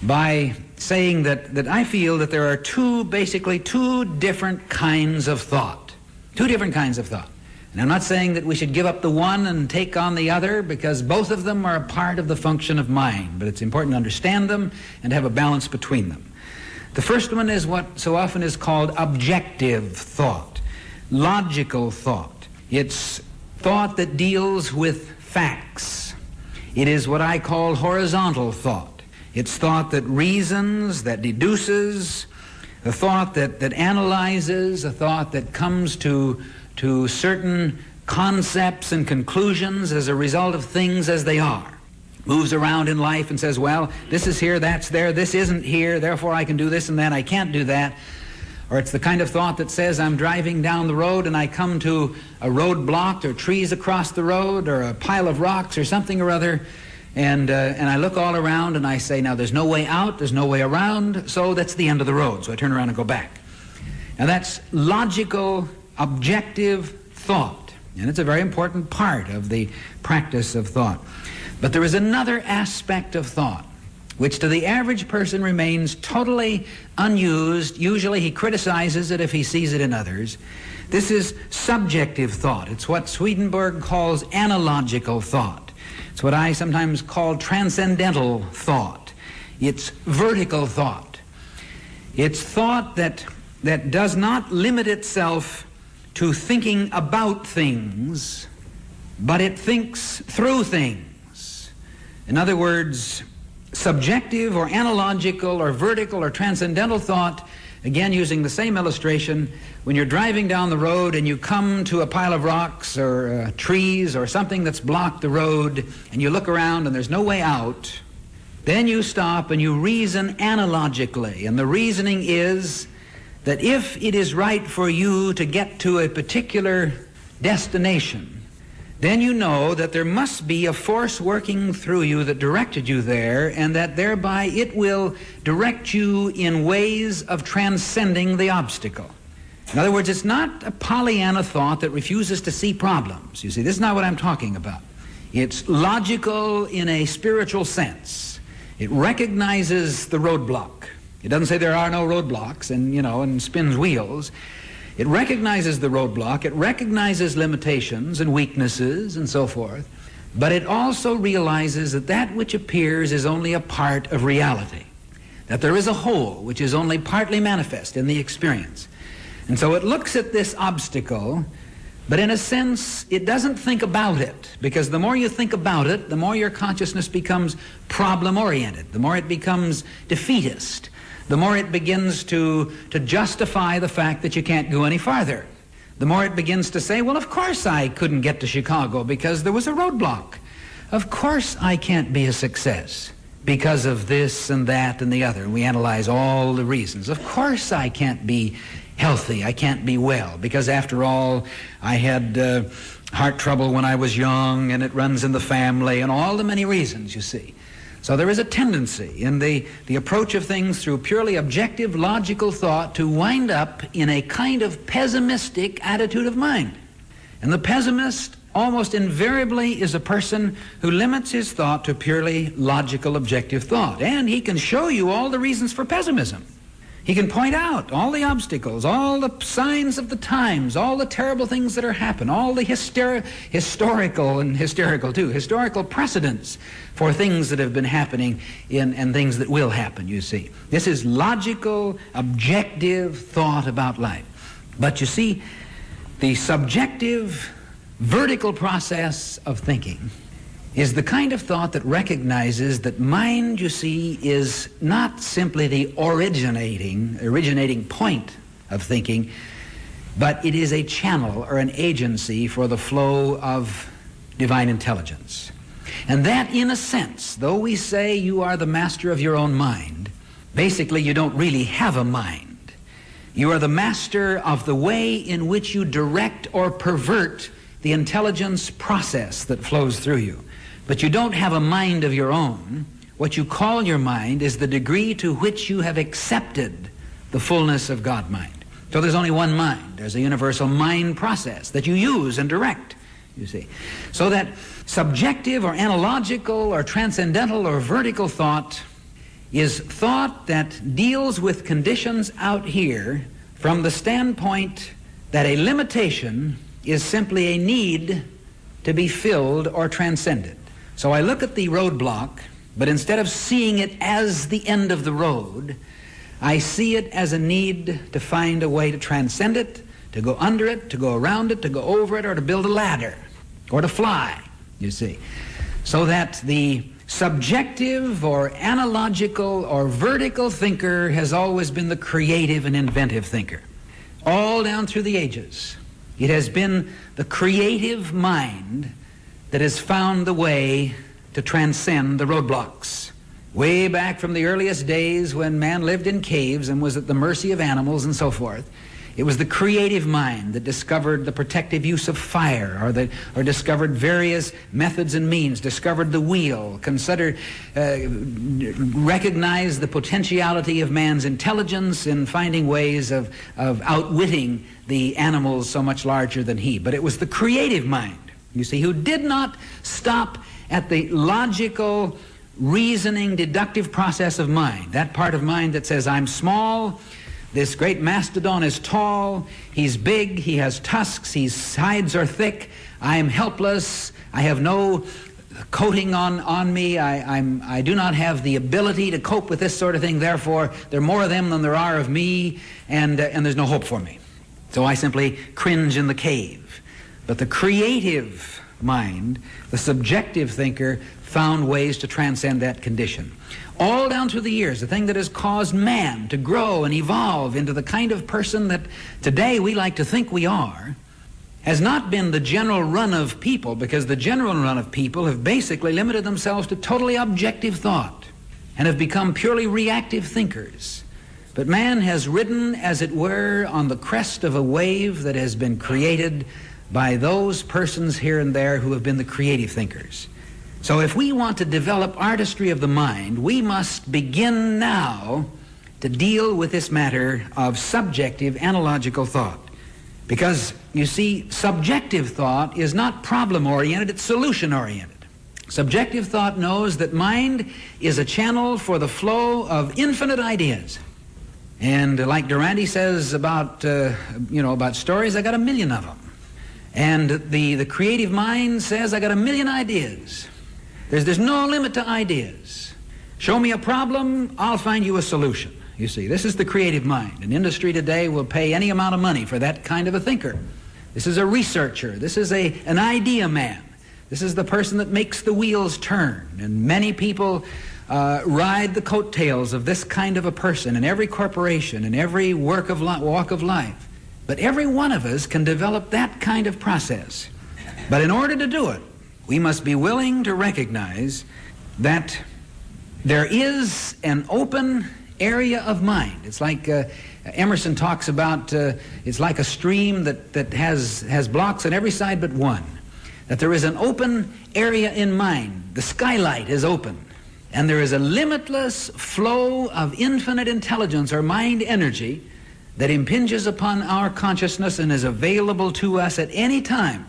M: by saying that I feel that there are basically two different kinds of thought. Two different kinds of thought. And I'm not saying that we should give up the one and take on the other, because both of them are a part of the function of mind. But it's important to understand them and have a balance between them. The first one is what so often is called objective thought, logical thought. It's thought that deals with facts. It is what I call horizontal thought. It's thought that reasons, that deduces, a thought that analyzes, a thought that comes to certain concepts and conclusions as a result of things as they are. Moves around in life and says, well, this is here, that's there, this isn't here, therefore I can do this and that, I can't do that. Or it's the kind of thought that says I'm driving down the road and I come to a roadblock or trees across the road or a pile of rocks or something or other, and I look all around and I say, now there's no way out, there's no way around, so that's the end of the road. So I turn around and go back. Now that's logical, objective thought, and it's a very important part of the practice of thought. But there is another aspect of thought which to the average person remains totally unused. Usually he criticizes it if he sees it in others. This is subjective thought. It's what Swedenborg calls analogical thought. It's what I sometimes call transcendental thought. It's vertical thought. It's thought that does not limit itself to thinking about things, but it thinks through things. In other words, subjective or analogical or vertical or transcendental thought, again using the same illustration, when you're driving down the road and you come to a pile of rocks or trees or something that's blocked the road, and you look around and there's no way out, then you stop and you reason analogically. And the reasoning is that if it is right for you to get to a particular destination, then you know that there must be a force working through you that directed you there, and that thereby it will direct you in ways of transcending the obstacle. In other words, it's not a Pollyanna thought that refuses to see problems. You see, this is not what I'm talking about. It's logical in a spiritual sense. It recognizes the roadblock. It doesn't say there are no roadblocks and spins wheels. It recognizes the roadblock. It recognizes limitations and weaknesses and so forth. But it also realizes that that which appears is only a part of reality, that there is a whole which is only partly manifest in the experience. And so it looks at this obstacle, but in a sense, it doesn't think about it, because the more you think about it, the more your consciousness becomes problem-oriented, the more it becomes defeatist, the more it begins to justify the fact that you can't go any farther. The more it begins to say, well, of course I couldn't get to Chicago because there was a roadblock. Of course I can't be a success because of this and that and the other. And we analyze all the reasons. Of course I can't be healthy, I can't be well, because after all, I had heart trouble when I was young, and it runs in the family, and all the many reasons, you see. So there is a tendency in the approach of things through purely objective, logical thought to wind up in a kind of pessimistic attitude of mind. And the pessimist almost invariably is a person who limits his thought to purely logical, objective thought. And he can show you all the reasons for pessimism. He can point out all the obstacles, all the signs of the times, all the terrible things that are happening, all the historical precedents for things that have been happening and things that will happen, you see. This is logical, objective thought about life. But you see, the subjective, vertical process of thinking is the kind of thought that recognizes that mind, you see, is not simply the originating point of thinking, but it is a channel or an agency for the flow of divine intelligence. And that, in a sense, though we say you are the master of your own mind, basically you don't really have a mind. You are the master of the way in which you direct or pervert the intelligence process that flows through you. But you don't have a mind of your own. What you call your mind is the degree to which you have accepted the fullness of God mind. So there's only one mind. There's a universal mind process that you use and direct, you see. So that subjective or analogical or transcendental or vertical thought is thought that deals with conditions out here from the standpoint that a limitation is simply a need to be filled or transcended. So I look at the roadblock, but instead of seeing it as the end of the road, I see it as a need to find a way to transcend it, to go under it, to go around it, to go over it, or to build a ladder, or to fly, you see. So that the subjective or analogical or vertical thinker has always been the creative and inventive thinker. All down through the ages, it has been the creative mind that has found the way to transcend the roadblocks. Way back from the earliest days when man lived in caves and was at the mercy of animals and so forth, it was the creative mind that discovered the protective use of fire, or discovered various methods and means, discovered the wheel, recognized the potentiality of man's intelligence in finding ways of outwitting the animals so much larger than he. But it was the creative mind, you see, who did not stop at the logical, reasoning, deductive process of mind, that part of mind that says, I'm small, this great mastodon is tall, he's big, he has tusks, his hides are thick, I am helpless, I have no coating on me, I do not have the ability to cope with this sort of thing, therefore there are more of them than there are of me, and there's no hope for me. So I simply cringe in the cave. But the creative mind, the subjective thinker, found ways to transcend that condition. All down through the years, the thing that has caused man to grow and evolve into the kind of person that today we like to think we are, has not been the general run of people, because the general run of people have basically limited themselves to totally objective thought and have become purely reactive thinkers. But man has ridden, as it were, on the crest of a wave that has been created by those persons here and there who have been the creative thinkers. So if we want to develop artistry of the mind, we must begin now to deal with this matter of subjective analogical thought. Because, you see, subjective thought is not problem-oriented, it's solution-oriented. Subjective thought knows that mind is a channel for the flow of infinite ideas. And like Durante says about stories, I got 1 million of them. And the creative mind says, I got 1 million ideas. There's no limit to ideas. Show me a problem, I'll find you a solution. You see, this is the creative mind. And industry today will pay any amount of money for that kind of a thinker. This is a researcher. This is an idea man. This is the person that makes the wheels turn. And many people ride the coattails of this kind of a person in every corporation, in every walk of life. But every one of us can develop that kind of process. But in order to do it, we must be willing to recognize that there is an open area of mind. It's like Emerson talks about, it's like a stream that has blocks on every side but one. That there is an open area in mind. The skylight is open. And there is a limitless flow of infinite intelligence or mind energy that impinges upon our consciousness and is available to us at any time,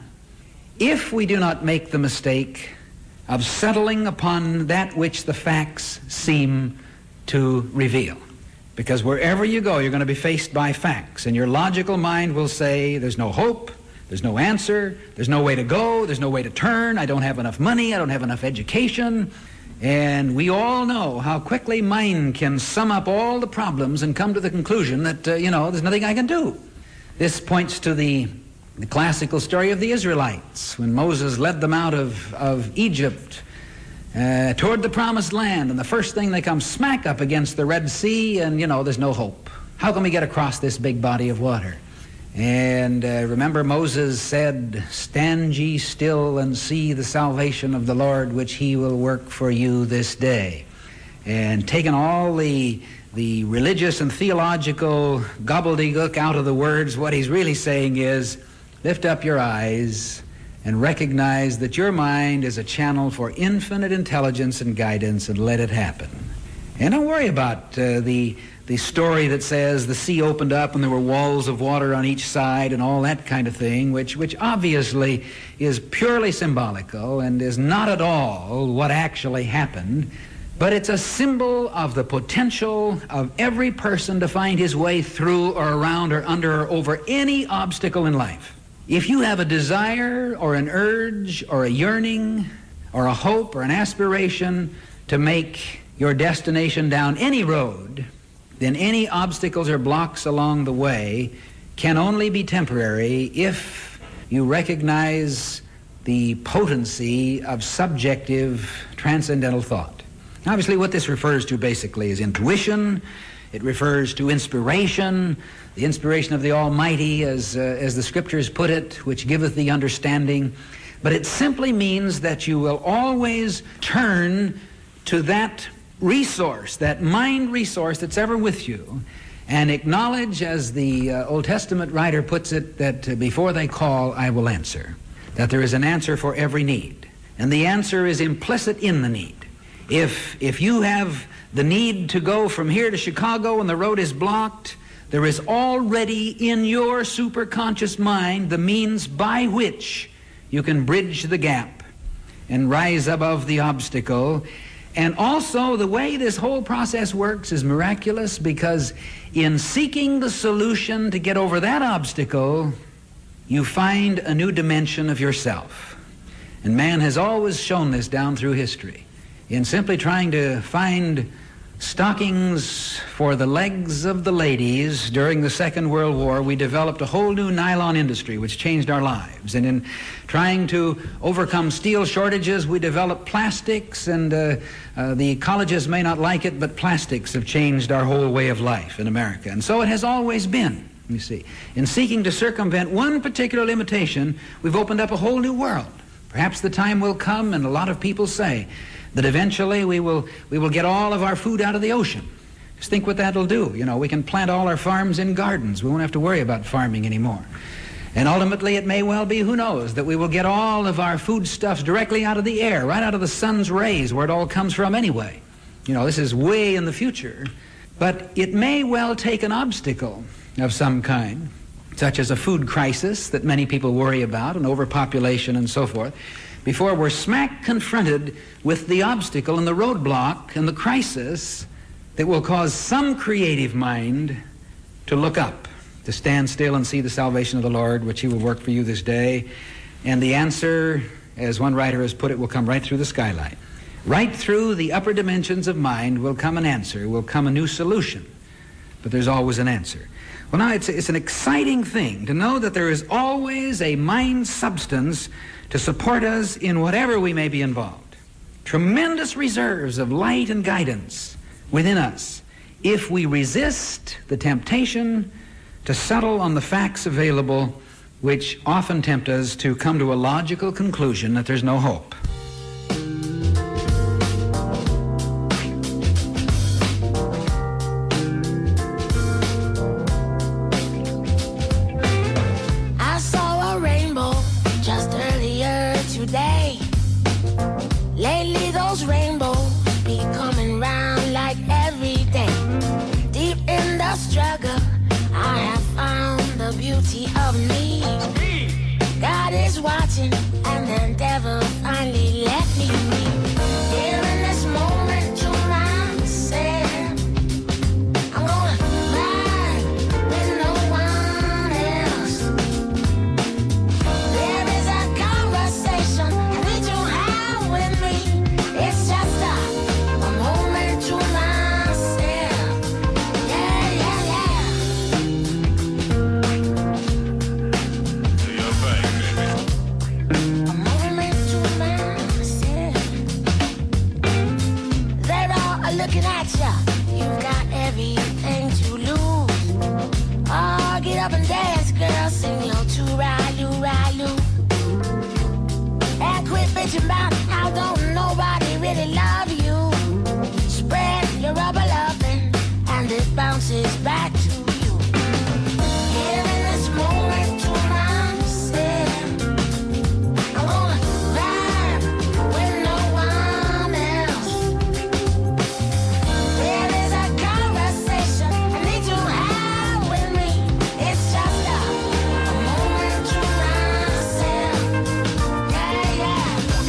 M: if we do not make the mistake of settling upon that which the facts seem to reveal. Because wherever you go, you're going to be faced by facts, and your logical mind will say, there's no hope, there's no answer, there's no way to go, there's no way to turn, I don't have enough money, I don't have enough education. And we all know how quickly mind can sum up all the problems and come to the conclusion that, there's nothing I can do. This points to the classical story of the Israelites, when Moses led them out of Egypt toward the promised land, and the first thing they come smack up against the Red Sea, and there's no hope. How can we get across this big body of water? And remember, Moses said, "Stand ye still and see the salvation of the Lord, which he will work for you this day." And taking all the religious and theological gobbledygook out of the words, what he's really saying is, lift up your eyes and recognize that your mind is a channel for infinite intelligence and guidance, and let it happen. And don't worry about the story that says the sea opened up and there were walls of water on each side and all that kind of thing, which obviously is purely symbolical and is not at all what actually happened, but it's a symbol of the potential of every person to find his way through or around or under or over any obstacle in life. If you have a desire or an urge or a yearning or a hope or an aspiration to make your destination down any road, then any obstacles or blocks along the way can only be temporary if you recognize the potency of subjective transcendental thought. Obviously, what this refers to basically is intuition. It refers to inspiration, the inspiration of the Almighty, as the Scriptures put it, which giveth thee understanding. But it simply means that you will always turn to that resource, that mind resource that's ever with you, and acknowledge, as the Old Testament writer puts it, that before they call, I will answer. That there is an answer for every need. And the answer is implicit in the need. If you have the need to go from here to Chicago and the road is blocked, there is already in your superconscious mind the means by which you can bridge the gap and rise above the obstacle. And also, the way this whole process works is miraculous, because in seeking the solution to get over that obstacle, you find a new dimension of yourself. And man has always shown this down through history. In simply trying to find stockings for the legs of the ladies during the Second World War, we developed a whole new nylon industry which changed our lives. And in trying to overcome steel shortages, we developed plastics, and the colleges may not like it, but plastics have changed our whole way of life in America. And so it has always been, you see. In seeking to circumvent one particular limitation, we've opened up a whole new world. Perhaps the time will come, and a lot of people say, that eventually we will get all of our food out of the ocean. Just think what that'll do. We can plant all our farms in gardens. We won't have to worry about farming anymore. And ultimately, it may well be, who knows, that we will get all of our foodstuffs directly out of the air, right out of the sun's rays, where it all comes from anyway. You know, this is way in the future. But it may well take an obstacle of some kind, such as a food crisis that many people worry about, and overpopulation and so forth, before we're smack confronted with the obstacle and the roadblock and the crisis that will cause some creative mind to look up, to stand still and see the salvation of the Lord, which he will work for you this day. And the answer, as one writer has put it, will come right through the skylight. Right through the upper dimensions of mind will come an answer, will come a new solution. But there's always an answer. Well, now, it's an exciting thing to know that there is always a mind substance to support us in whatever we may be involved. Tremendous reserves of light and guidance within us if we resist the temptation to settle on the facts available, which often tempt us to come to a logical conclusion that there's no hope.
N: I saw a rainbow just earlier today. Lately those rainbows be coming round like every day. Deep in the struggle, I have found the beauty of me. God is watching, and the devil finally let me be. Here in this moment to myself, I'm gonna ride with no one else. There is a conversation I need to have with me. It's just a moment to myself. Yeah, yeah, yeah. A moment to myself. They're all looking at ya. You've got everything to lose. Oh, get up and dance, girl. Sing your tooraloo-raloo. And quit bitching about how don't nobody really love you. Spread your rubber loving, and it bounces back to you. Here in this moment to myself, I'm gonna ride with no one else. There is a conversation I need to have with me. It's just a moment to myself. Yeah, yeah.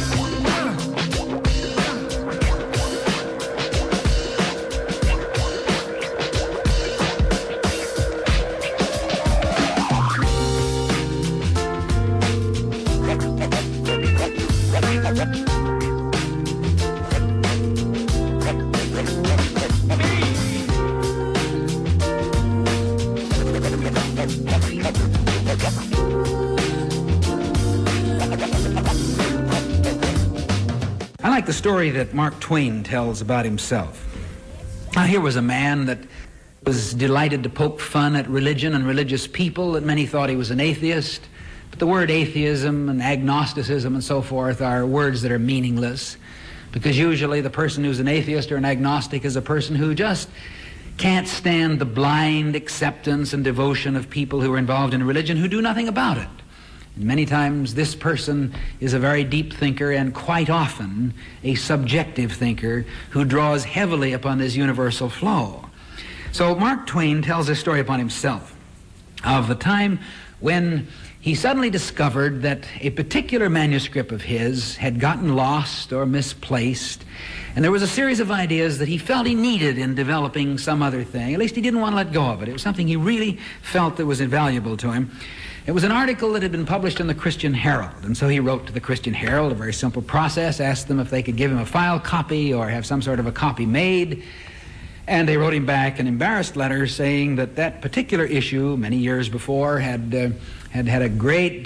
M: I like the story that Mark Twain tells about himself. Now, here was a man that was delighted to poke fun at religion and religious people, that many thought he was an atheist. But the word atheism and agnosticism and so forth are words that are meaningless, because usually the person who's an atheist or an agnostic is a person who just can't stand the blind acceptance and devotion of people who are involved in religion who do nothing about it. And many times this person is a very deep thinker, and quite often a subjective thinker who draws heavily upon this universal flow. So Mark Twain tells a story upon himself of the time when he suddenly discovered that a particular manuscript of his had gotten lost or misplaced, and there was a series of ideas that he felt he needed in developing some other thing. At least he didn't want to let go of it. It was something he really felt that was invaluable to him. It was an article that had been published in the Christian Herald, and so he wrote to the Christian Herald, a very simple process, asked them if they could give him a file copy or have some sort of a copy made, and they wrote him back an embarrassed letter saying that that particular issue, many years before, had a great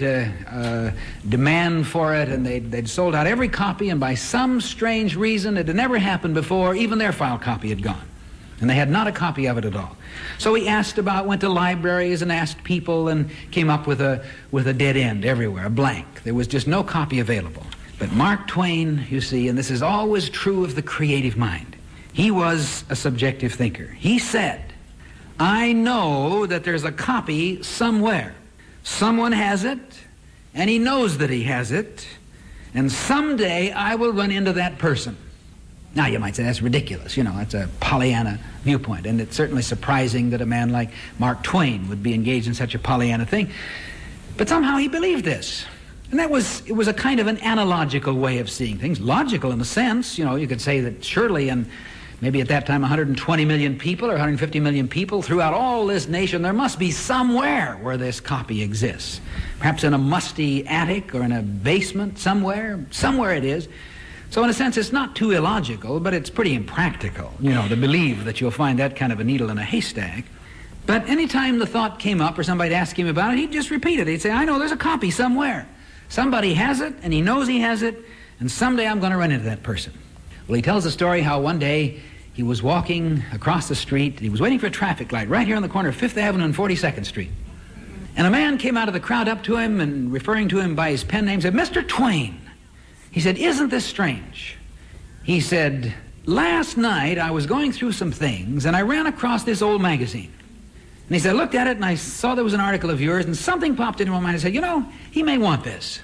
M: demand for it, and they'd sold out every copy, and by some strange reason, it had never happened before, even their file copy had gone. And they had not a copy of it at all. So he went to libraries and asked people, and came up with a dead end everywhere, a blank. There was just no copy available. But Mark Twain, you see, and this is always true of the creative mind, he was a subjective thinker. He said, I know that there's a copy somewhere. Someone has it, and he knows that he has it, and someday I will run into that person. Now, you might say that's ridiculous. That's a Pollyanna viewpoint, and it's certainly surprising that a man like Mark Twain would be engaged in such a Pollyanna thing. But somehow he believed this. And it was a kind of an analogical way of seeing things, logical in a sense. You could say that surely, and maybe at that time 120 million people or 150 million people throughout all this nation, there must be somewhere where this copy exists. Perhaps in a musty attic or in a basement somewhere it is. So in a sense, it's not too illogical, but it's pretty impractical, to believe that you'll find that kind of a needle in a haystack. But any time the thought came up or somebody asked him about it, he'd just repeat it. He'd say, I know there's a copy somewhere. Somebody has it, and he knows he has it, and someday I'm going to run into that person. Well, he tells the story how one day he was walking across the street. He was waiting for a traffic light right here on the corner of 5th Avenue and 42nd Street. And a man came out of the crowd up to him and referring to him by his pen name said, Mr. Twain. He said, isn't this strange? He said, last night I was going through some things and I ran across this old magazine. And he said, I looked at it and I saw there was an article of yours and something popped into my mind. I said, he may want this.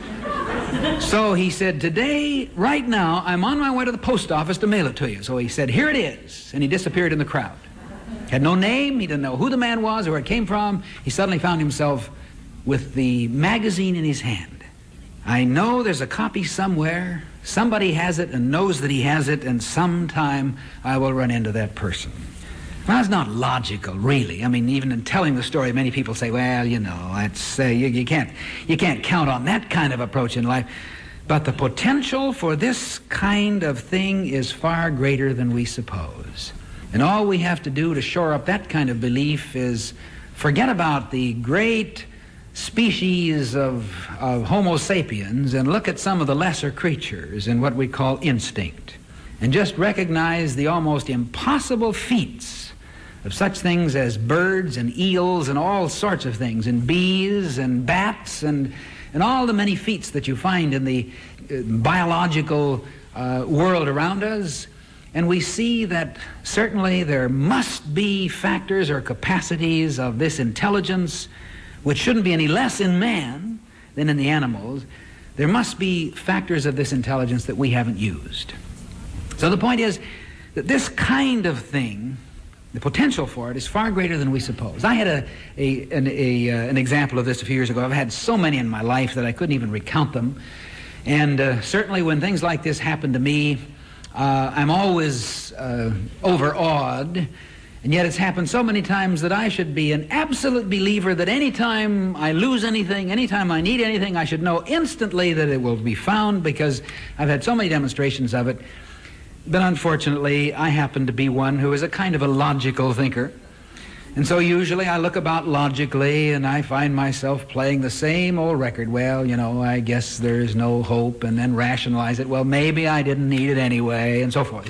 M: So he said, today, right now, I'm on my way to the post office to mail it to you. So he said, here it is. And he disappeared in the crowd. Had no name. He didn't know who the man was or where it came from. He suddenly found himself with the magazine in his hand. I know there's a copy somewhere. Somebody has it and knows that he has it, and sometime I will run into that person. Well, that's not logical, really. I mean, even in telling the story, many people say, well, it's, you can't count on that kind of approach in life. But the potential for this kind of thing is far greater than we suppose. And all we have to do to shore up that kind of belief is forget about the great species of Homo sapiens and look at some of the lesser creatures in what we call instinct. And just recognize the almost impossible feats of such things as birds and eels and all sorts of things, and bees and bats and all the many feats that you find in the biological world around us. And we see that certainly there must be factors or capacities of this intelligence which shouldn't be any less in man than in the animals. There must be factors of this intelligence that we haven't used. So the point is that this kind of thing, the potential for it, is far greater than we suppose. I had an example of this a few years ago. I've had so many in my life that I couldn't even recount them. And certainly when things like this happen to me, I'm always overawed. And yet it's happened so many times that I should be an absolute believer that any time I lose anything, any time I need anything, I should know instantly that it will be found, because I've had so many demonstrations of it. But unfortunately, I happen to be one who is a kind of a logical thinker. And so usually I look about logically and I find myself playing the same old record. Well, I guess there's no hope, and then rationalize it. Well, maybe I didn't need it anyway, and so forth,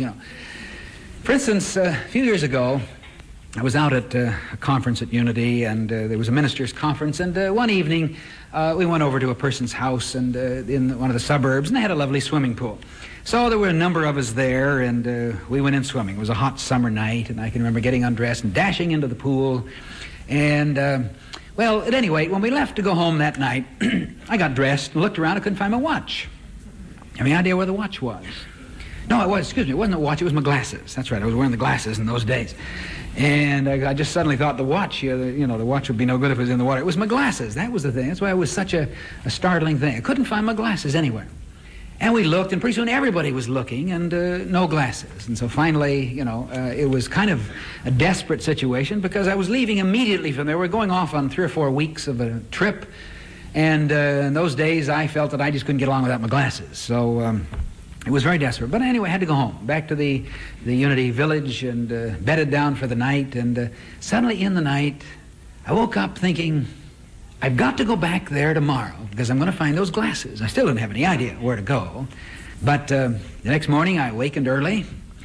M: For instance, a few years ago, I was out at a conference at Unity, and there was a minister's conference, and one evening we went over to a person's house and in one of the suburbs, and they had a lovely swimming pool. So there were a number of us there, and we went in swimming. It was a hot summer night, and I can remember getting undressed and dashing into the pool. And, well, at any rate, when we left to go home that night, I got dressed and looked around. I couldn't find my watch. Have any idea where the watch was? No, it wasn't a watch. It was my glasses. That's right. I was wearing the glasses in those days. And I just suddenly thought the watch, the watch would be no good if it was in the water. It was my glasses. That was the thing. That's why it was such a startling thing. I couldn't find my glasses anywhere. And we looked, and pretty soon everybody was looking, and no glasses. And so finally, it was kind of a desperate situation, because I was leaving immediately from there. We were going off on 3 or 4 weeks of a trip. And in those days, I felt that I just couldn't get along without my glasses. So it was very desperate. But anyway, I had to go home, back to the Unity Village, and bedded down for the night. And suddenly in the night, I woke up thinking, I've got to go back there tomorrow, because I'm going to find those glasses. I still didn't have any idea where to go. But the next morning, I awakened early,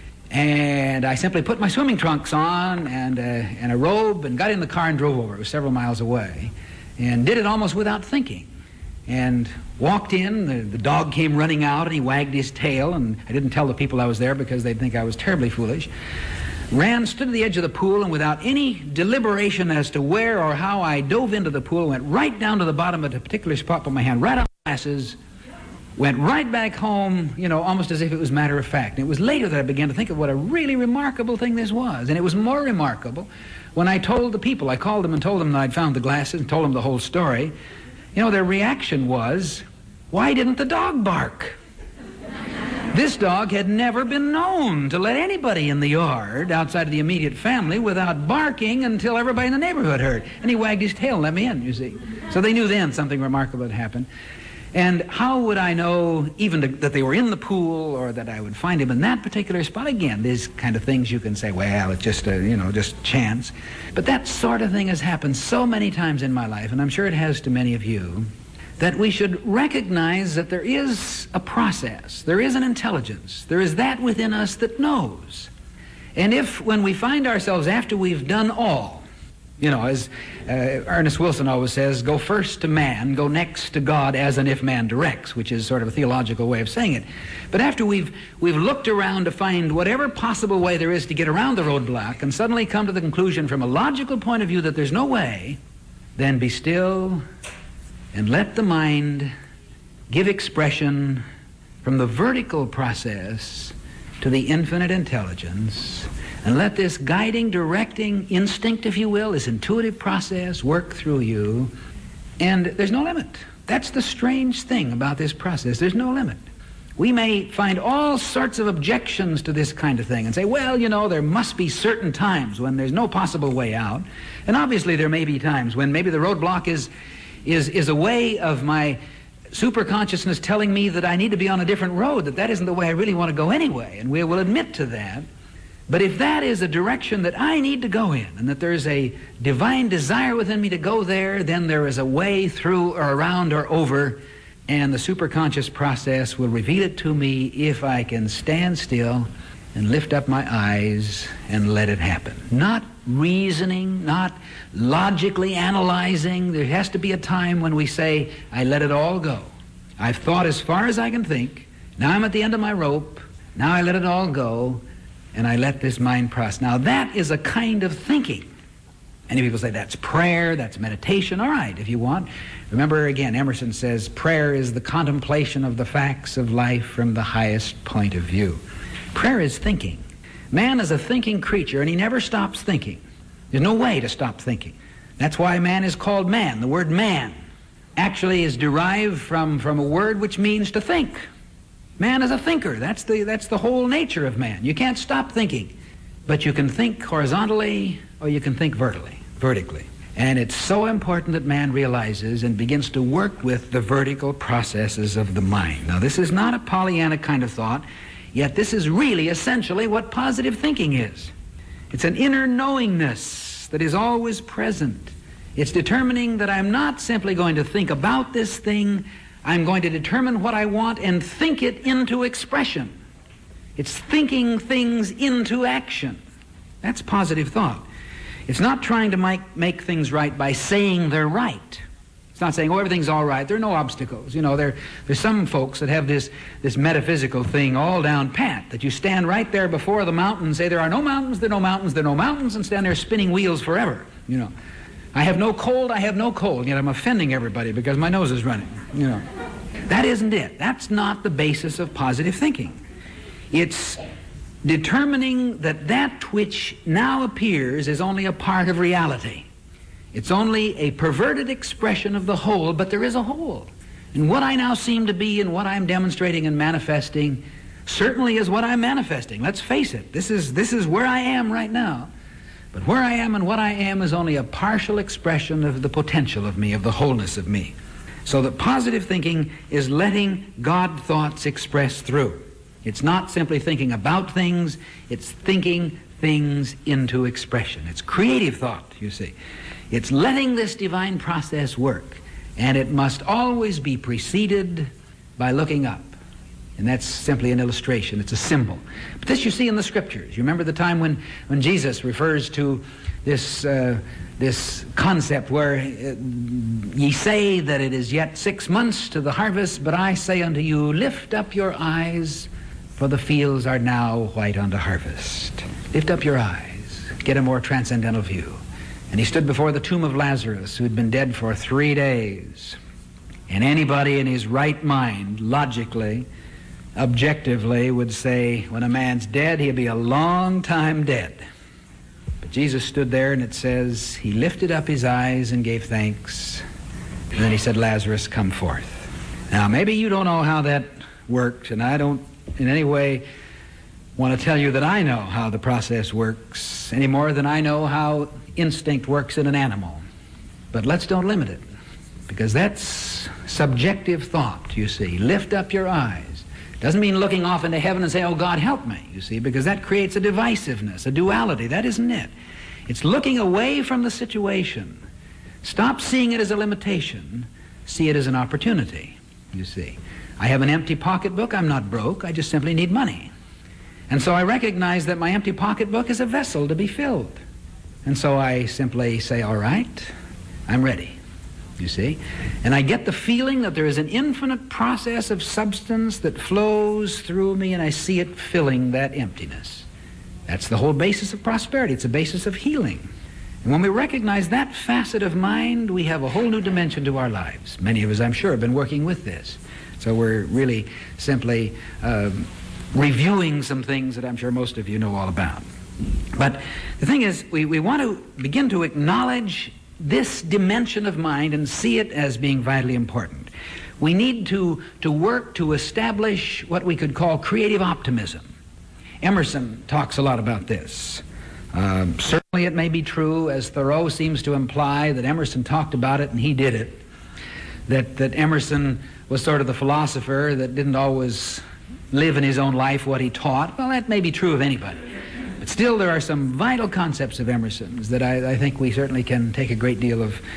M: and I simply put my swimming trunks on and a robe and got in the car and drove over. It was several miles away, and did it almost without thinking. And walked in, the dog came running out, and he wagged his tail, and I didn't tell the people I was there because they'd think I was terribly foolish. stood at the edge of the pool, and without any deliberation as to where or how I dove into the pool, went right down to the bottom at a particular spot with my hand right on the glasses, went right back home, almost as if it was matter of fact. And it was later that I began to think of what a really remarkable thing this was. And it was more remarkable when I told the people, I called them and told them that I'd found the glasses and told them the whole story. Their reaction was, why didn't the dog bark? This dog had never been known to let anybody in the yard outside of the immediate family without barking until everybody in the neighborhood heard. And he wagged his tail and let me in, you see. So they knew then something remarkable had happened. And how would I know even that they were in the pool or that I would find him in that particular spot? Again, these kind of things you can say, well, it's just, just chance. But that sort of thing has happened so many times in my life, and I'm sure it has to many of you, that we should recognize that there is a process, there is an intelligence, there is that within us that knows. And if, when we find ourselves after we've done all, as Ernest Wilson always says, go first to man, go next to God as and if man directs, which is sort of a theological way of saying it. But after we've looked around to find whatever possible way there is to get around the roadblock and suddenly come to the conclusion from a logical point of view that there's no way, then be still and let the mind give expression from the vertical process to the infinite intelligence, and let this guiding, directing instinct, if you will, this intuitive process work through you, and there's no limit. That's the strange thing about this process. There's no limit. We may find all sorts of objections to this kind of thing and say, well, there must be certain times when there's no possible way out, and obviously there may be times when maybe the roadblock is a way of my superconsciousness telling me that I need to be on a different road, that isn't the way I really want to go anyway, and we will admit to that. But if that is a direction that I need to go in, and that there's a divine desire within me to go there, then there is a way through or around or over, and the superconscious process will reveal it to me if I can stand still and lift up my eyes and let it happen. Not reasoning, not logically analyzing. There has to be a time when we say, I let it all go. I've thought as far as I can think. Now I'm at the end of my rope. Now I let it all go, and I let this mind process. Now that is a kind of thinking. Many people say that's prayer, that's meditation. All right, if you want. Remember again, Emerson says, prayer is the contemplation of the facts of life from the highest point of view. Prayer is thinking. Man is a thinking creature, and he never stops thinking. There's no way to stop thinking. That's why man is called man. The word man actually is derived from a word which means to think. Man is a thinker. That's the whole nature of man. You can't stop thinking. But you can think horizontally or you can think vertically. And it's so important that man realizes and begins to work with the vertical processes of the mind. Now, this is not a Pollyanna kind of thought, yet this is really essentially what positive thinking is. It's an inner knowingness that is always present. It's determining that I'm not simply going to think about this thing, I'm going to determine what I want and think it into expression. It's thinking things into action. That's positive thought. It's not trying to make things right by saying they're right. It's not saying, oh, everything's all right. There are no obstacles. There's some folks that have this metaphysical thing all down pat, that you stand right there before the mountain and say, there are no mountains, there are no mountains, there are no mountains, and stand there spinning wheels forever. I have no cold, yet I'm offending everybody because my nose is running. That isn't it. That's not the basis of positive thinking. It's determining that which now appears is only a part of reality. It's only a perverted expression of the whole, but there is a whole. And what I now seem to be and what I'm demonstrating and manifesting certainly is what I'm manifesting. Let's face it. This is where I am right now. But where I am and what I am is only a partial expression of the potential of me, of the wholeness of me. So that positive thinking is letting God thoughts express through. It's not simply thinking about things, it's thinking things into expression. It's creative thought, you see. It's letting this divine process work, and it must always be preceded by looking up. And that's simply an illustration. It's a symbol. But this you see in the Scriptures. You remember the time when Jesus refers to this concept where ye say that it is yet 6 months to the harvest, but I say unto you, lift up your eyes, for the fields are now white unto harvest. Lift up your eyes. Get a more transcendental view. And he stood before the tomb of Lazarus, who had been dead for 3 days. And anybody in his right mind, logically, objectively, would say, when a man's dead, he'll be a long time dead. But Jesus stood there, and it says, he lifted up his eyes and gave thanks. And then he said, Lazarus, come forth. Now, maybe you don't know how that worked, and I don't in any way want to tell you that I know how the process works any more than I know how instinct works in an animal. But let's don't limit it, because that's subjective thought, you see. Lift up your eyes. Doesn't mean looking off into heaven and say, oh, God, help me, you see, because that creates a divisiveness, a duality. That isn't it. It's looking away from the situation. Stop seeing it as a limitation. See it as an opportunity, you see. I have an empty pocketbook. I'm not broke. I just simply need money. And so I recognize that my empty pocketbook is a vessel to be filled. And so I simply say, all right, I'm ready, you see. And I get the feeling that there is an infinite process of substance that flows through me, and I see it filling that emptiness. That's the whole basis of prosperity. It's a basis of healing. And when we recognize that facet of mind, we have a whole new dimension to our lives. Many of us, I'm sure, have been working with this. So we're really simply reviewing some things that I'm sure most of you know all about. But the thing is, we want to begin to acknowledge this dimension of mind and see it as being vitally important. We need to work to establish what we could call creative optimism. Emerson talks a lot about this. Certainly it may be true, as Thoreau seems to imply, that Emerson talked about it and he did it. That Emerson was sort of the philosopher that didn't always live in his own life what he taught. Well, that may be true of anybody. But still, there are some vital concepts of Emerson's that I think we certainly can take a great deal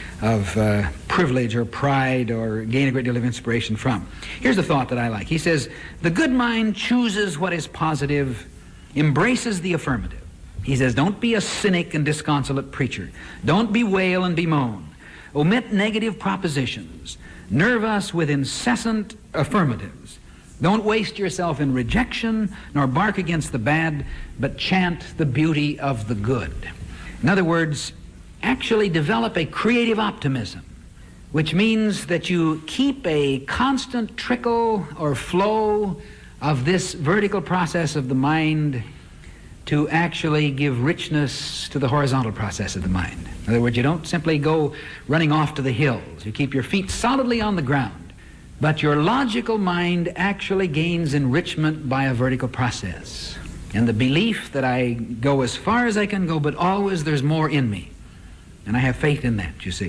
M: of privilege or pride or gain a great deal of inspiration from. Here's a thought that I like. He says, the good mind chooses what is positive, embraces the affirmative. He says, don't be a cynic and disconsolate preacher. Don't bewail and bemoan. Omit negative propositions. Nerve us with incessant affirmatives. Don't waste yourself in rejection, nor bark against the bad, but chant the beauty of the good. In other words, actually develop a creative optimism, which means that you keep a constant trickle or flow of this vertical process of the mind to actually give richness to the horizontal process of the mind. In other words, you don't simply go running off to the hills. You keep your feet solidly on the ground. But your logical mind actually gains enrichment by a vertical process. And the belief that I go as far as I can go, but always there's more in me. And I have faith in that, you see.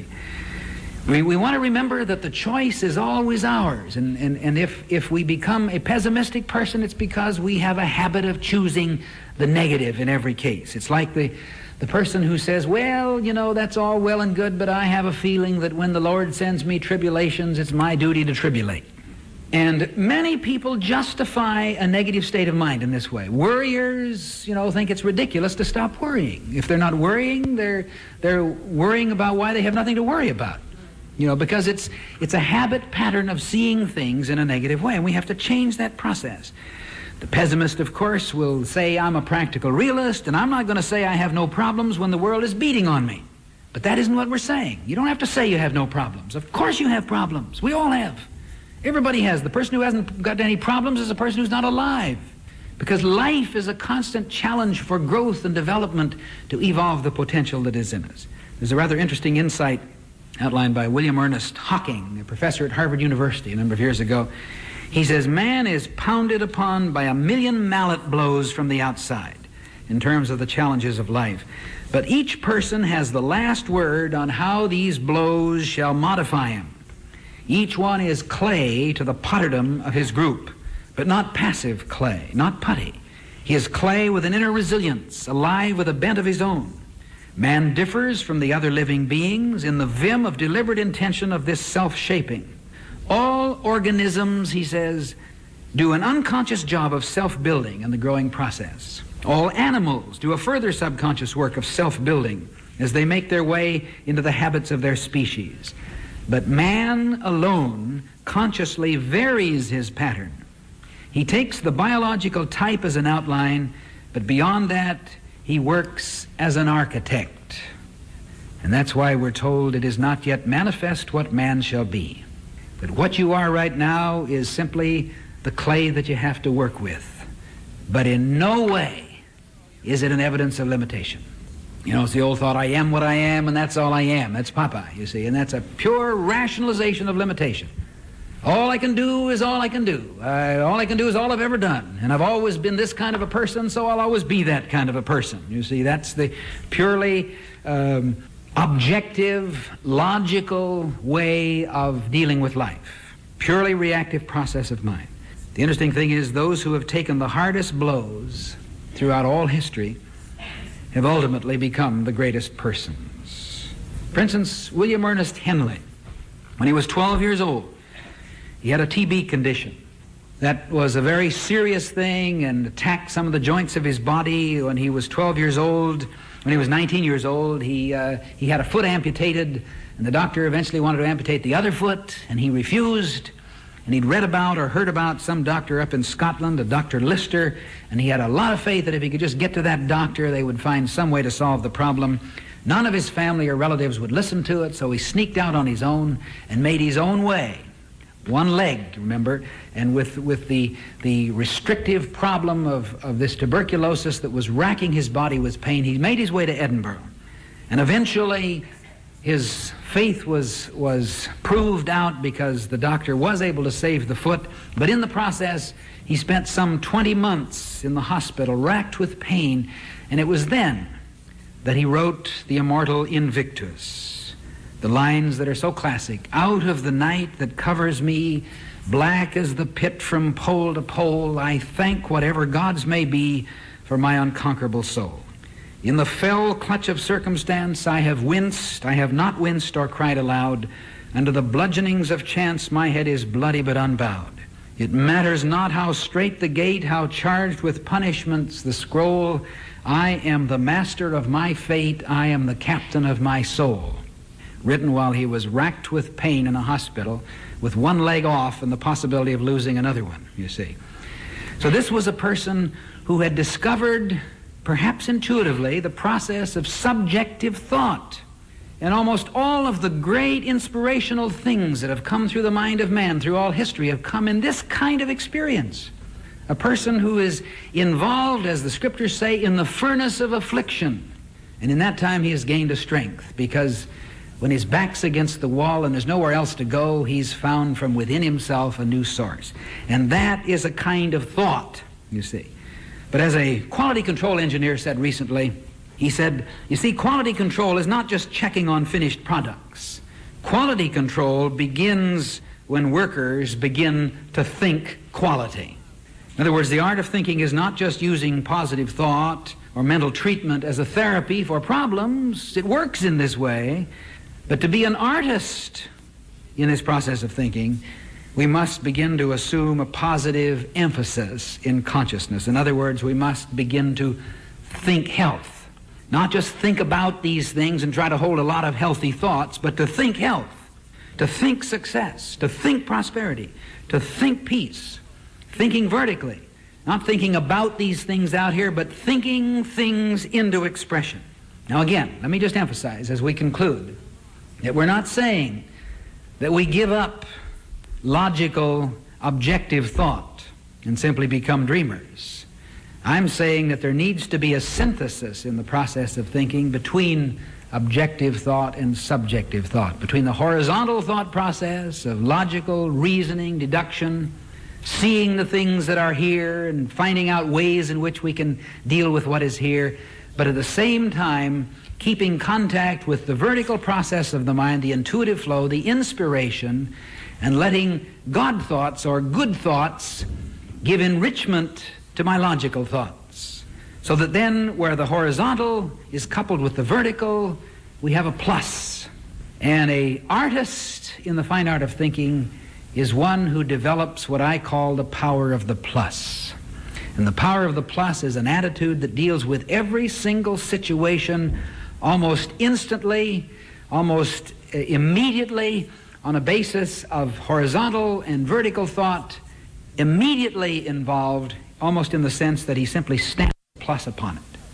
M: We want to remember that the choice is always ours. And if we become a pessimistic person, it's because we have a habit of choosing the negative in every case. It's like the person who says, well, you know, that's all well and good, but I have a feeling that when the Lord sends me tribulations, it's my duty to tribulate. And many people justify a negative state of mind in this way. Worriers, you know, think it's ridiculous to stop worrying. If they're not worrying, they're worrying about why they have nothing to worry about. You know, because it's a habit pattern of seeing things in a negative way, and we have to change that process. The pessimist, of course, will say, I'm a practical realist, and I'm not going to say I have no problems when the world is beating on me. But that isn't what we're saying. You don't have to say you have no problems. Of course you have problems. We all have. Everybody has. The person who hasn't got any problems is a person who's not alive. Because life is a constant challenge for growth and development to evolve the potential that is in us. There's a rather interesting insight outlined by William Ernest Hocking, a professor at Harvard University a number of years ago. He says, man is pounded upon by 1,000,000 mallet blows from the outside in terms of the challenges of life. But each person has the last word on how these blows shall modify him. Each one is clay to the potterdom of his group, but not passive clay, not putty. He is clay with an inner resilience, alive with a bent of his own. Man differs from the other living beings in the vim of deliberate intention of this self-shaping. All organisms, he says, do an unconscious job of self-building in the growing process. All animals do a further subconscious work of self-building as they make their way into the habits of their species. But man alone consciously varies his pattern. He takes the biological type as an outline, but beyond that, he works as an architect. And that's why we're told it is not yet manifest what man shall be. But what you are right now is simply the clay that you have to work with. But in no way is it an evidence of limitation. You know, it's the old thought, I am what I am, and that's all I am. That's Popeye, you see, and that's a pure rationalization of limitation. All I can do is all I can do. All I can do is all I've ever done. And I've always been this kind of a person, so I'll always be that kind of a person. You see, that's the purely objective, logical way of dealing with life. Purely reactive process of mind. The interesting thing is those who have taken the hardest blows throughout all history have ultimately become the greatest persons. For instance, William Ernest Henley, when he was 12 years old, he had a TB condition. That was a very serious thing and attacked some of the joints of his body. When he was 12 years old, when he was 19 years old, he had a foot amputated, and the doctor eventually wanted to amputate the other foot, and he refused. And he'd read about or heard about some doctor up in Scotland, a Dr. Lister, and he had a lot of faith that if he could just get to that doctor, they would find some way to solve the problem. None of his family or relatives would listen to it, so he sneaked out on his own and made his own way. One leg, remember, and with the restrictive problem of this tuberculosis that was racking his body with pain, he made his way to Edinburgh. And eventually his faith was proved out because the doctor was able to save the foot, but in the process he spent some 20 months in the hospital racked with pain, and it was then that he wrote the immortal Invictus. The lines that are so classic, out of the night that covers me, black as the pit from pole to pole, I thank whatever gods may be for my unconquerable soul. In the fell clutch of circumstance I have winced, I have not winced or cried aloud. Under the bludgeonings of chance my head is bloody but unbowed. It matters not how straight the gate, how charged with punishments the scroll. I am the master of my fate, I am the captain of my soul. Written while he was racked with pain in a hospital with one leg off and the possibility of losing another one, you see. So this was a person who had discovered, perhaps intuitively, the process of subjective thought. And almost all of the great inspirational things that have come through the mind of man through all history have come in this kind of experience. A person who is involved, as the scriptures say, in the furnace of affliction. And in that time he has gained a strength, because when his back's against the wall and there's nowhere else to go, he's found from within himself a new source. And that is a kind of thought, you see. But as a quality control engineer said recently, he said, you see, quality control is not just checking on finished products. Quality control begins when workers begin to think quality. In other words, the art of thinking is not just using positive thought or mental treatment as a therapy for problems. It works in this way. But to be an artist in this process of thinking, we must begin to assume a positive emphasis in consciousness. In other words, we must begin to think health. Not just think about these things and try to hold a lot of healthy thoughts, but to think health, to think success, to think prosperity, to think peace, thinking vertically, not thinking about these things out here, but thinking things into expression. Now again, let me just emphasize as we conclude that we're not saying that we give up logical, objective thought and simply become dreamers. I'm saying that there needs to be a synthesis in the process of thinking between objective thought and subjective thought, between the horizontal thought process of logical reasoning, deduction, seeing the things that are here and finding out ways in which we can deal with what is here, but at the same time keeping contact with the vertical process of the mind, the intuitive flow, the inspiration, and letting God thoughts or good thoughts give enrichment to my logical thoughts. So that then where the horizontal is coupled with the vertical, we have a plus. And an artist in the fine art of thinking is one who develops what I call the power of the plus. And the power of the plus is an attitude that deals with every single situation almost instantly, almost immediately, on a basis of horizontal and vertical thought, immediately involved, almost in the sense that he simply stamps a plus upon it.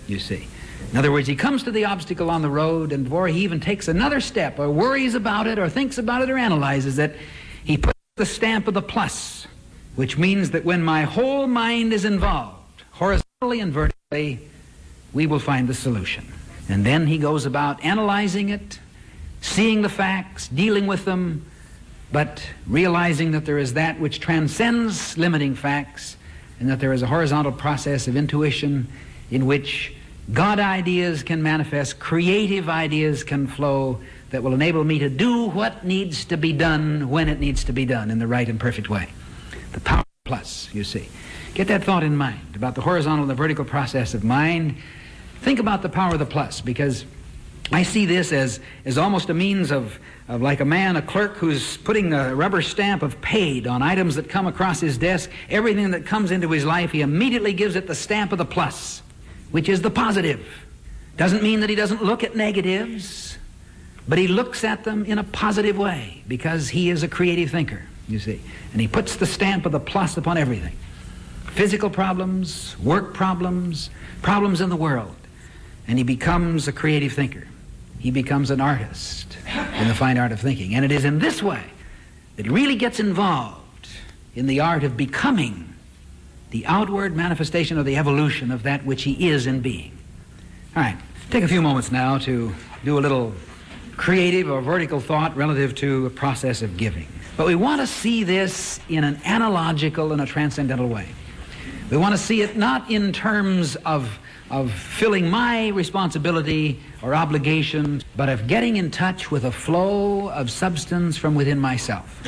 M: you see. In other words, he comes to the obstacle on the road, and before he even takes another step or worries about it or thinks about it or analyzes it, he puts the stamp of the plus, which means that when my whole mind is involved, horizontally and vertically, we will find the solution. And then he goes about analyzing it, seeing the facts, dealing with them, but realizing that there is that which transcends limiting facts, and that there is a horizontal process of intuition in which God ideas can manifest, creative ideas can flow that will enable me to do what needs to be done when it needs to be done in the right and perfect way. The power plus, you see. Get that thought in mind about the horizontal and the vertical process of mind. Think about the power of the plus, because I see this as almost a means of like a man, a clerk who's putting a rubber stamp of paid on items that come across his desk. Everything that comes into his life, he immediately gives it the stamp of the plus, which is the positive. Doesn't mean that he doesn't look at negatives, but he looks at them in a positive way because he is a creative thinker, you see. And he puts the stamp of the plus upon everything. Physical problems, work problems, problems in the world. And he becomes a creative thinker. He becomes an artist in the fine art of thinking. And it is in this way that he really gets involved in the art of becoming the outward manifestation of the evolution of that which he is in being. All right, take a few moments now to do a little creative or vertical thought relative to a process of giving. But we want to see this in an analogical and a transcendental way. We want to see it not in terms of filling my responsibility or obligation, but of getting in touch with a flow of substance from within myself.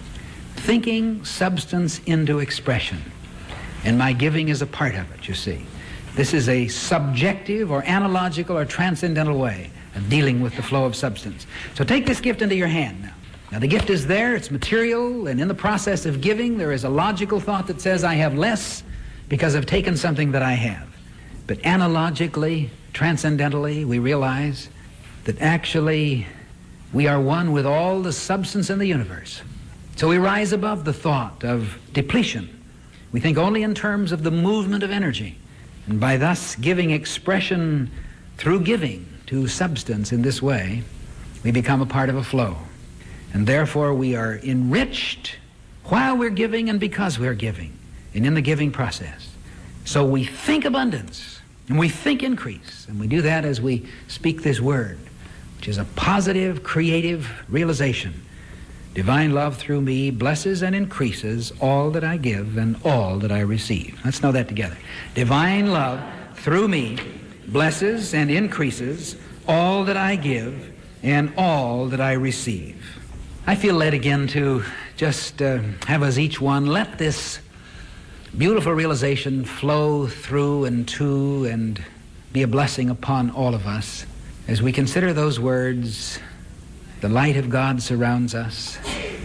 M: Thinking substance into expression. And my giving is a part of it, you see. This is a subjective or analogical or transcendental way of dealing with the flow of substance. So take this gift into your hand now. Now the gift is there, it's material, and in the process of giving there is a logical thought that says I have less because I've taken something that I have. But analogically, transcendentally, we realize that actually we are one with all the substance in the universe. So we rise above the thought of depletion. We think only in terms of the movement of energy. And by thus giving expression through giving to substance in this way, we become a part of a flow. And therefore we are enriched while we're giving and because we're giving, and in the giving process. So we think abundance. And we think increase, and we do that as we speak this word, which is a positive, creative realization. Divine love through me blesses and increases all that I give and all that I receive. Let's know that together. Divine love through me blesses and increases all that I give and all that I receive. I feel led again to just have us each one let this beautiful realization flow through and to and be a blessing upon all of us as we consider those words. The light of God surrounds us.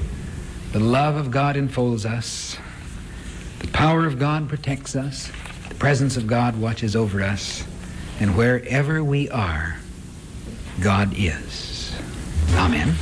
M: The love of God enfolds us. The power of God protects us. The presence of God watches over us. And wherever we are, God is. Amen.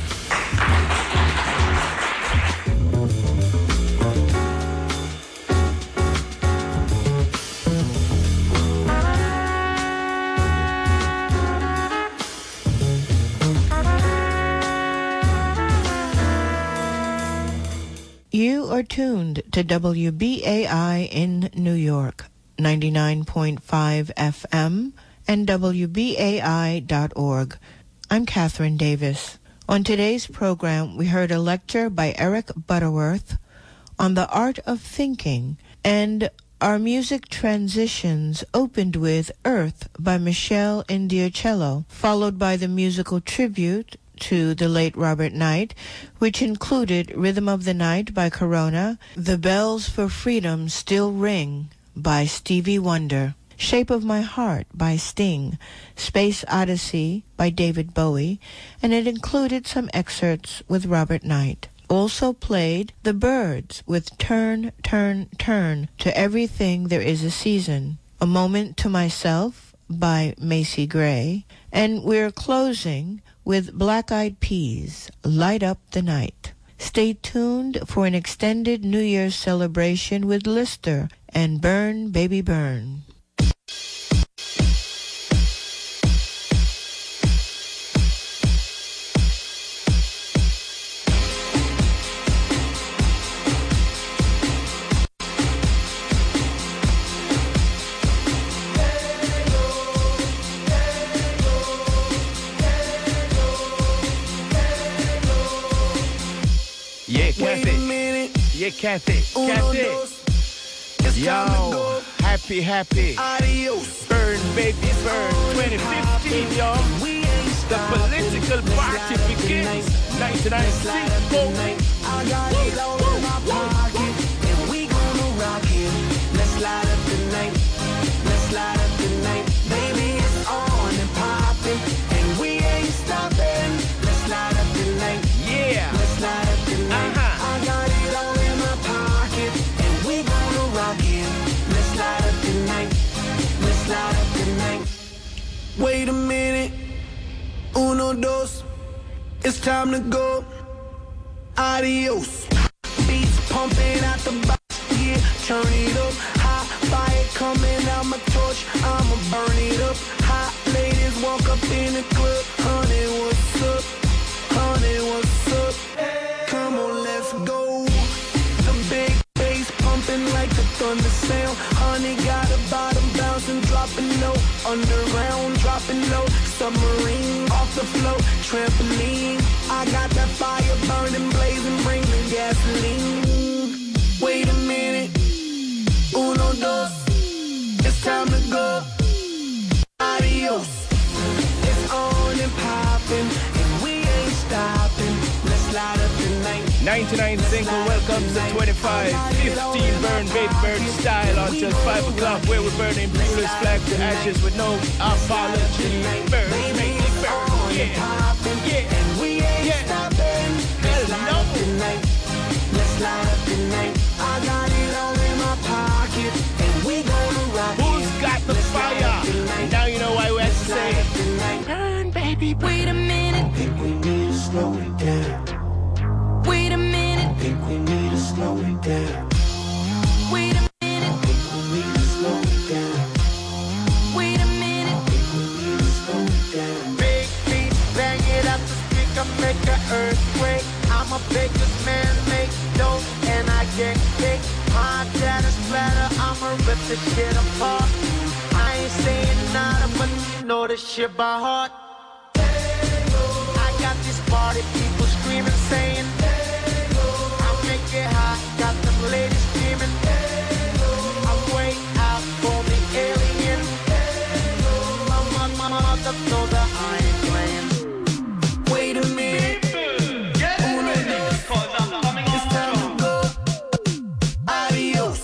F: You are tuned to WBAI in New York, 99.5 FM and WBAI.org. I'm Catherine Davis. On today's program, we heard a lecture by Eric Butterworth on the art of thinking, and our music transitions opened with Earth by Michelle Indiocello, followed by the musical tribute to the late Robert Knight, which included Rhythm of the Night by Corona, The Bells for Freedom Still Ring by Stevie Wonder, Shape of My Heart by Sting, Space Odyssey by David Bowie, and it included some excerpts with Robert Knight. Also played The Byrds with Turn, Turn, Turn to Everything There Is a Season, A Moment to Myself by Macy Gray, and we're closing with Black Eyed Peas, Light Up the Night. Stay tuned for an extended New Year's celebration with Lister and Burn, Baby Burn.
O: Kathy. Yo, happy.
I: Adios.
O: Burn, baby, burn. 2015, yo. The political party begins. 1996, go.
I: I got it all in my pocket, and we gonna rock it. Let's light up the night. Let's light up the night. Baby, it's on and popping, and we ain't stopping. Let's light up the night.
O: Yeah.
I: Let's light up the night. I got it all in my pocket, and we gonna rock it. Let's light up the night. Let's light up the night. Wait a minute. Uno, dos. It's time to go. Adios. Beats pumping out the box, yeah, turn it up. Hot fire coming out my torch, I'ma burn it up. Hot ladies walk up in the club, honey, what's up? Honey, what's up? Come on, let's go. The big bass pumping like a thunder sound. Honey got a bottom bouncing, dropping low. Underground, dropping low. Submarine, off the float, trampoline. I got that fire burning, blazing, bring the gasoline. Wait a minute. Uno, dos. It's time to go. Adios. It's on and popping, and we ain't stopping. Let's light up the night.
O: 99 single welcomes the 25. 15 burn, baby, burn style until 5 o'clock, where we're burning Brutus flag to ashes with no apology. Burn, baby, burn, yeah.
I: And we ain't stopping. Let's light up the night. Let's light up the night. I got it all in my pocket, and we gonna rock it.
O: Who's got the fire? Now you know why we have to say, burn, baby, burn.
I: Wait a minute. I think we need to slow it down. Wait a minute. I think we need to slow it down. Wait a minute. I think we need to slow it down. Wait a minute. I think we need to slow it down.
K: Big beat, bang it up the speaker, make an earthquake. I'm a biggest man, make dope, and I get kicked. My data splatter, I'ma rip this shit apart. I ain't saying nada, but you know this shit by heart. I got this party people screaming, saying, I'll make it hot. Got them ladies screaming, I'm way out for the alien. My mother knows that I ain't playing.
I: Wait a minute. Uno, dos. It's time to go. Adios.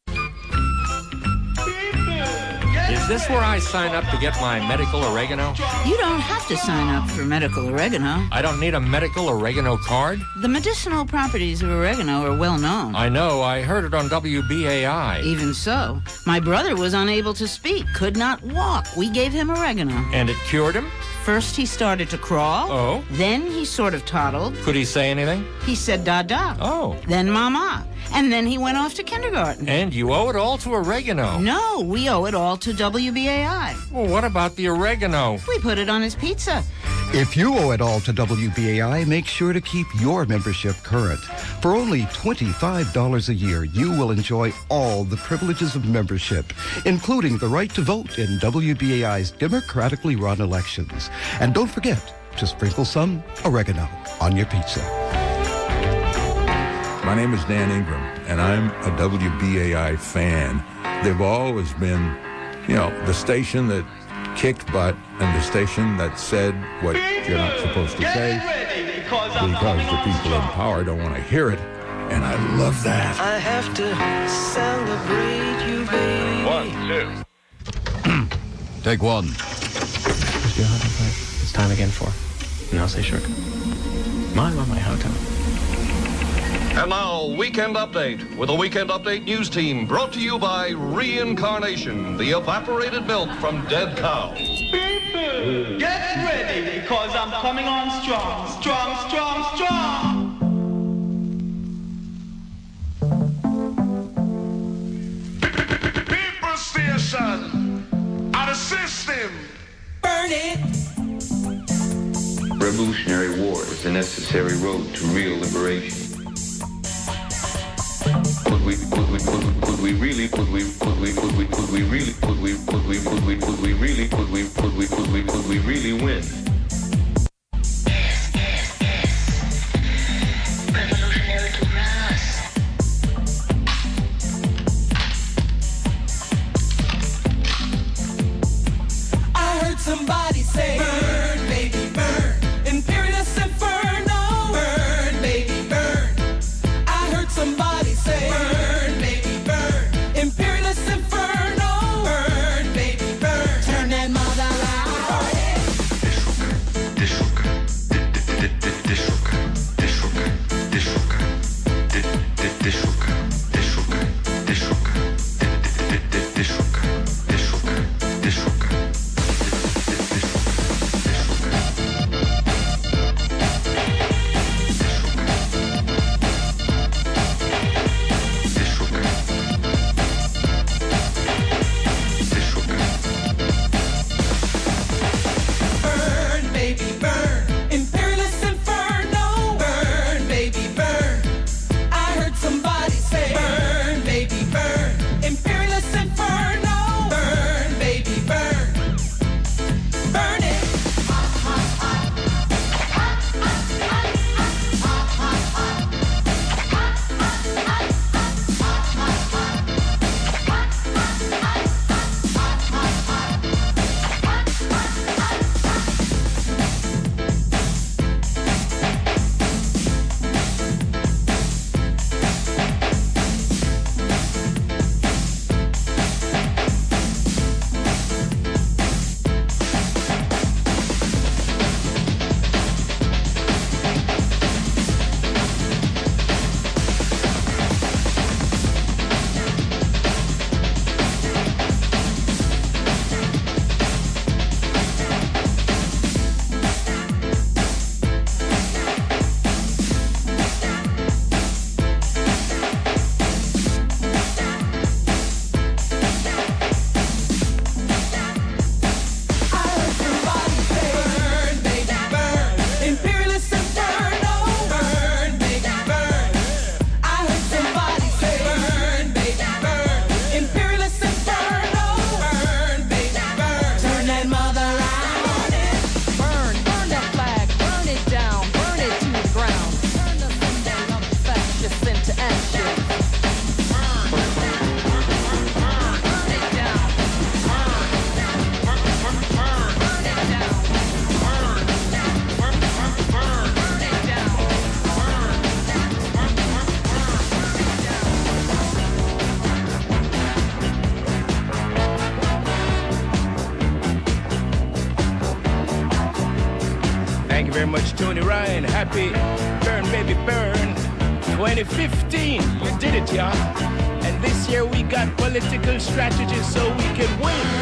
P: Is this where I sign up to get my medical oregano?
Q: You don't have to sign up for medical oregano.
P: I don't need a medical oregano card?
Q: The medicinal properties of oregano are well known.
P: I know. I heard it on WBAI.
Q: Even so, my brother was unable to speak, could not walk. We gave him oregano.
P: And it cured him?
Q: First he started to crawl.
P: Oh?
Q: Then he sort of toddled.
P: Could he say anything?
Q: He said da-da.
P: Oh.
Q: Then mama. And then he went off to kindergarten.
P: And you owe it all to oregano.
Q: No, we owe it all to WBAI.
P: Well, what about the oregano?
Q: We put it on his pizza.
H: If you owe it all to WBAI, make sure to keep your membership current. For only $25 a year, you will enjoy all the privileges of membership, including the right to vote in WBAI's democratically run elections. And don't forget to sprinkle some oregano on your pizza.
R: My name is Dan Ingram, and I'm a WBAI fan. They've always been, the station that kicked butt and the station that said what you're not supposed to say because the people in power don't want to hear it, and I love that.
I: I have to celebrate you, baby.
R: 1, 2.
D: Take one. It's time again for Now Say Sugar. My hotel.
S: And now, Weekend Update, with a Weekend Update news team brought to you by Reincarnation, the evaporated milk from dead cows.
T: People, get ready, because I'm coming on strong, strong, strong, strong.
K: People station, out of system. Burn it.
U: Revolutionary War is the necessary road to real liberation. Could we really win?
A: Revolutionary to rise.
K: somebody say, burn, baby, burn. Imperialist inferno, burn, baby, burn. I heard somebody say, burn, baby, burn. Imperialist inferno, burn, baby, burn. Turn that mother around. Burn, baby, burn. Imperialist inferno, burn, baby, burn. I heard somebody say, burn, baby, burn. Imperialist inferno, burn, baby, burn. Burn it. Burn, baby, burn. Imperialist inferno, burn, baby, burn. I heard somebody say, burn, baby, burn. Imperialist inferno, burn, baby, burn. Turn that mother around.
B: Burn, burn that flag, burn it down, burn it to the ground. Turn the symbol of the fascists into ashes. Burn it down. Burn it down. Burn it down.
O: Thank you very much, Tony Ryan. Happy Burn Baby Burn 2015. You did it, y'all. And this year we got political strategies so we can win.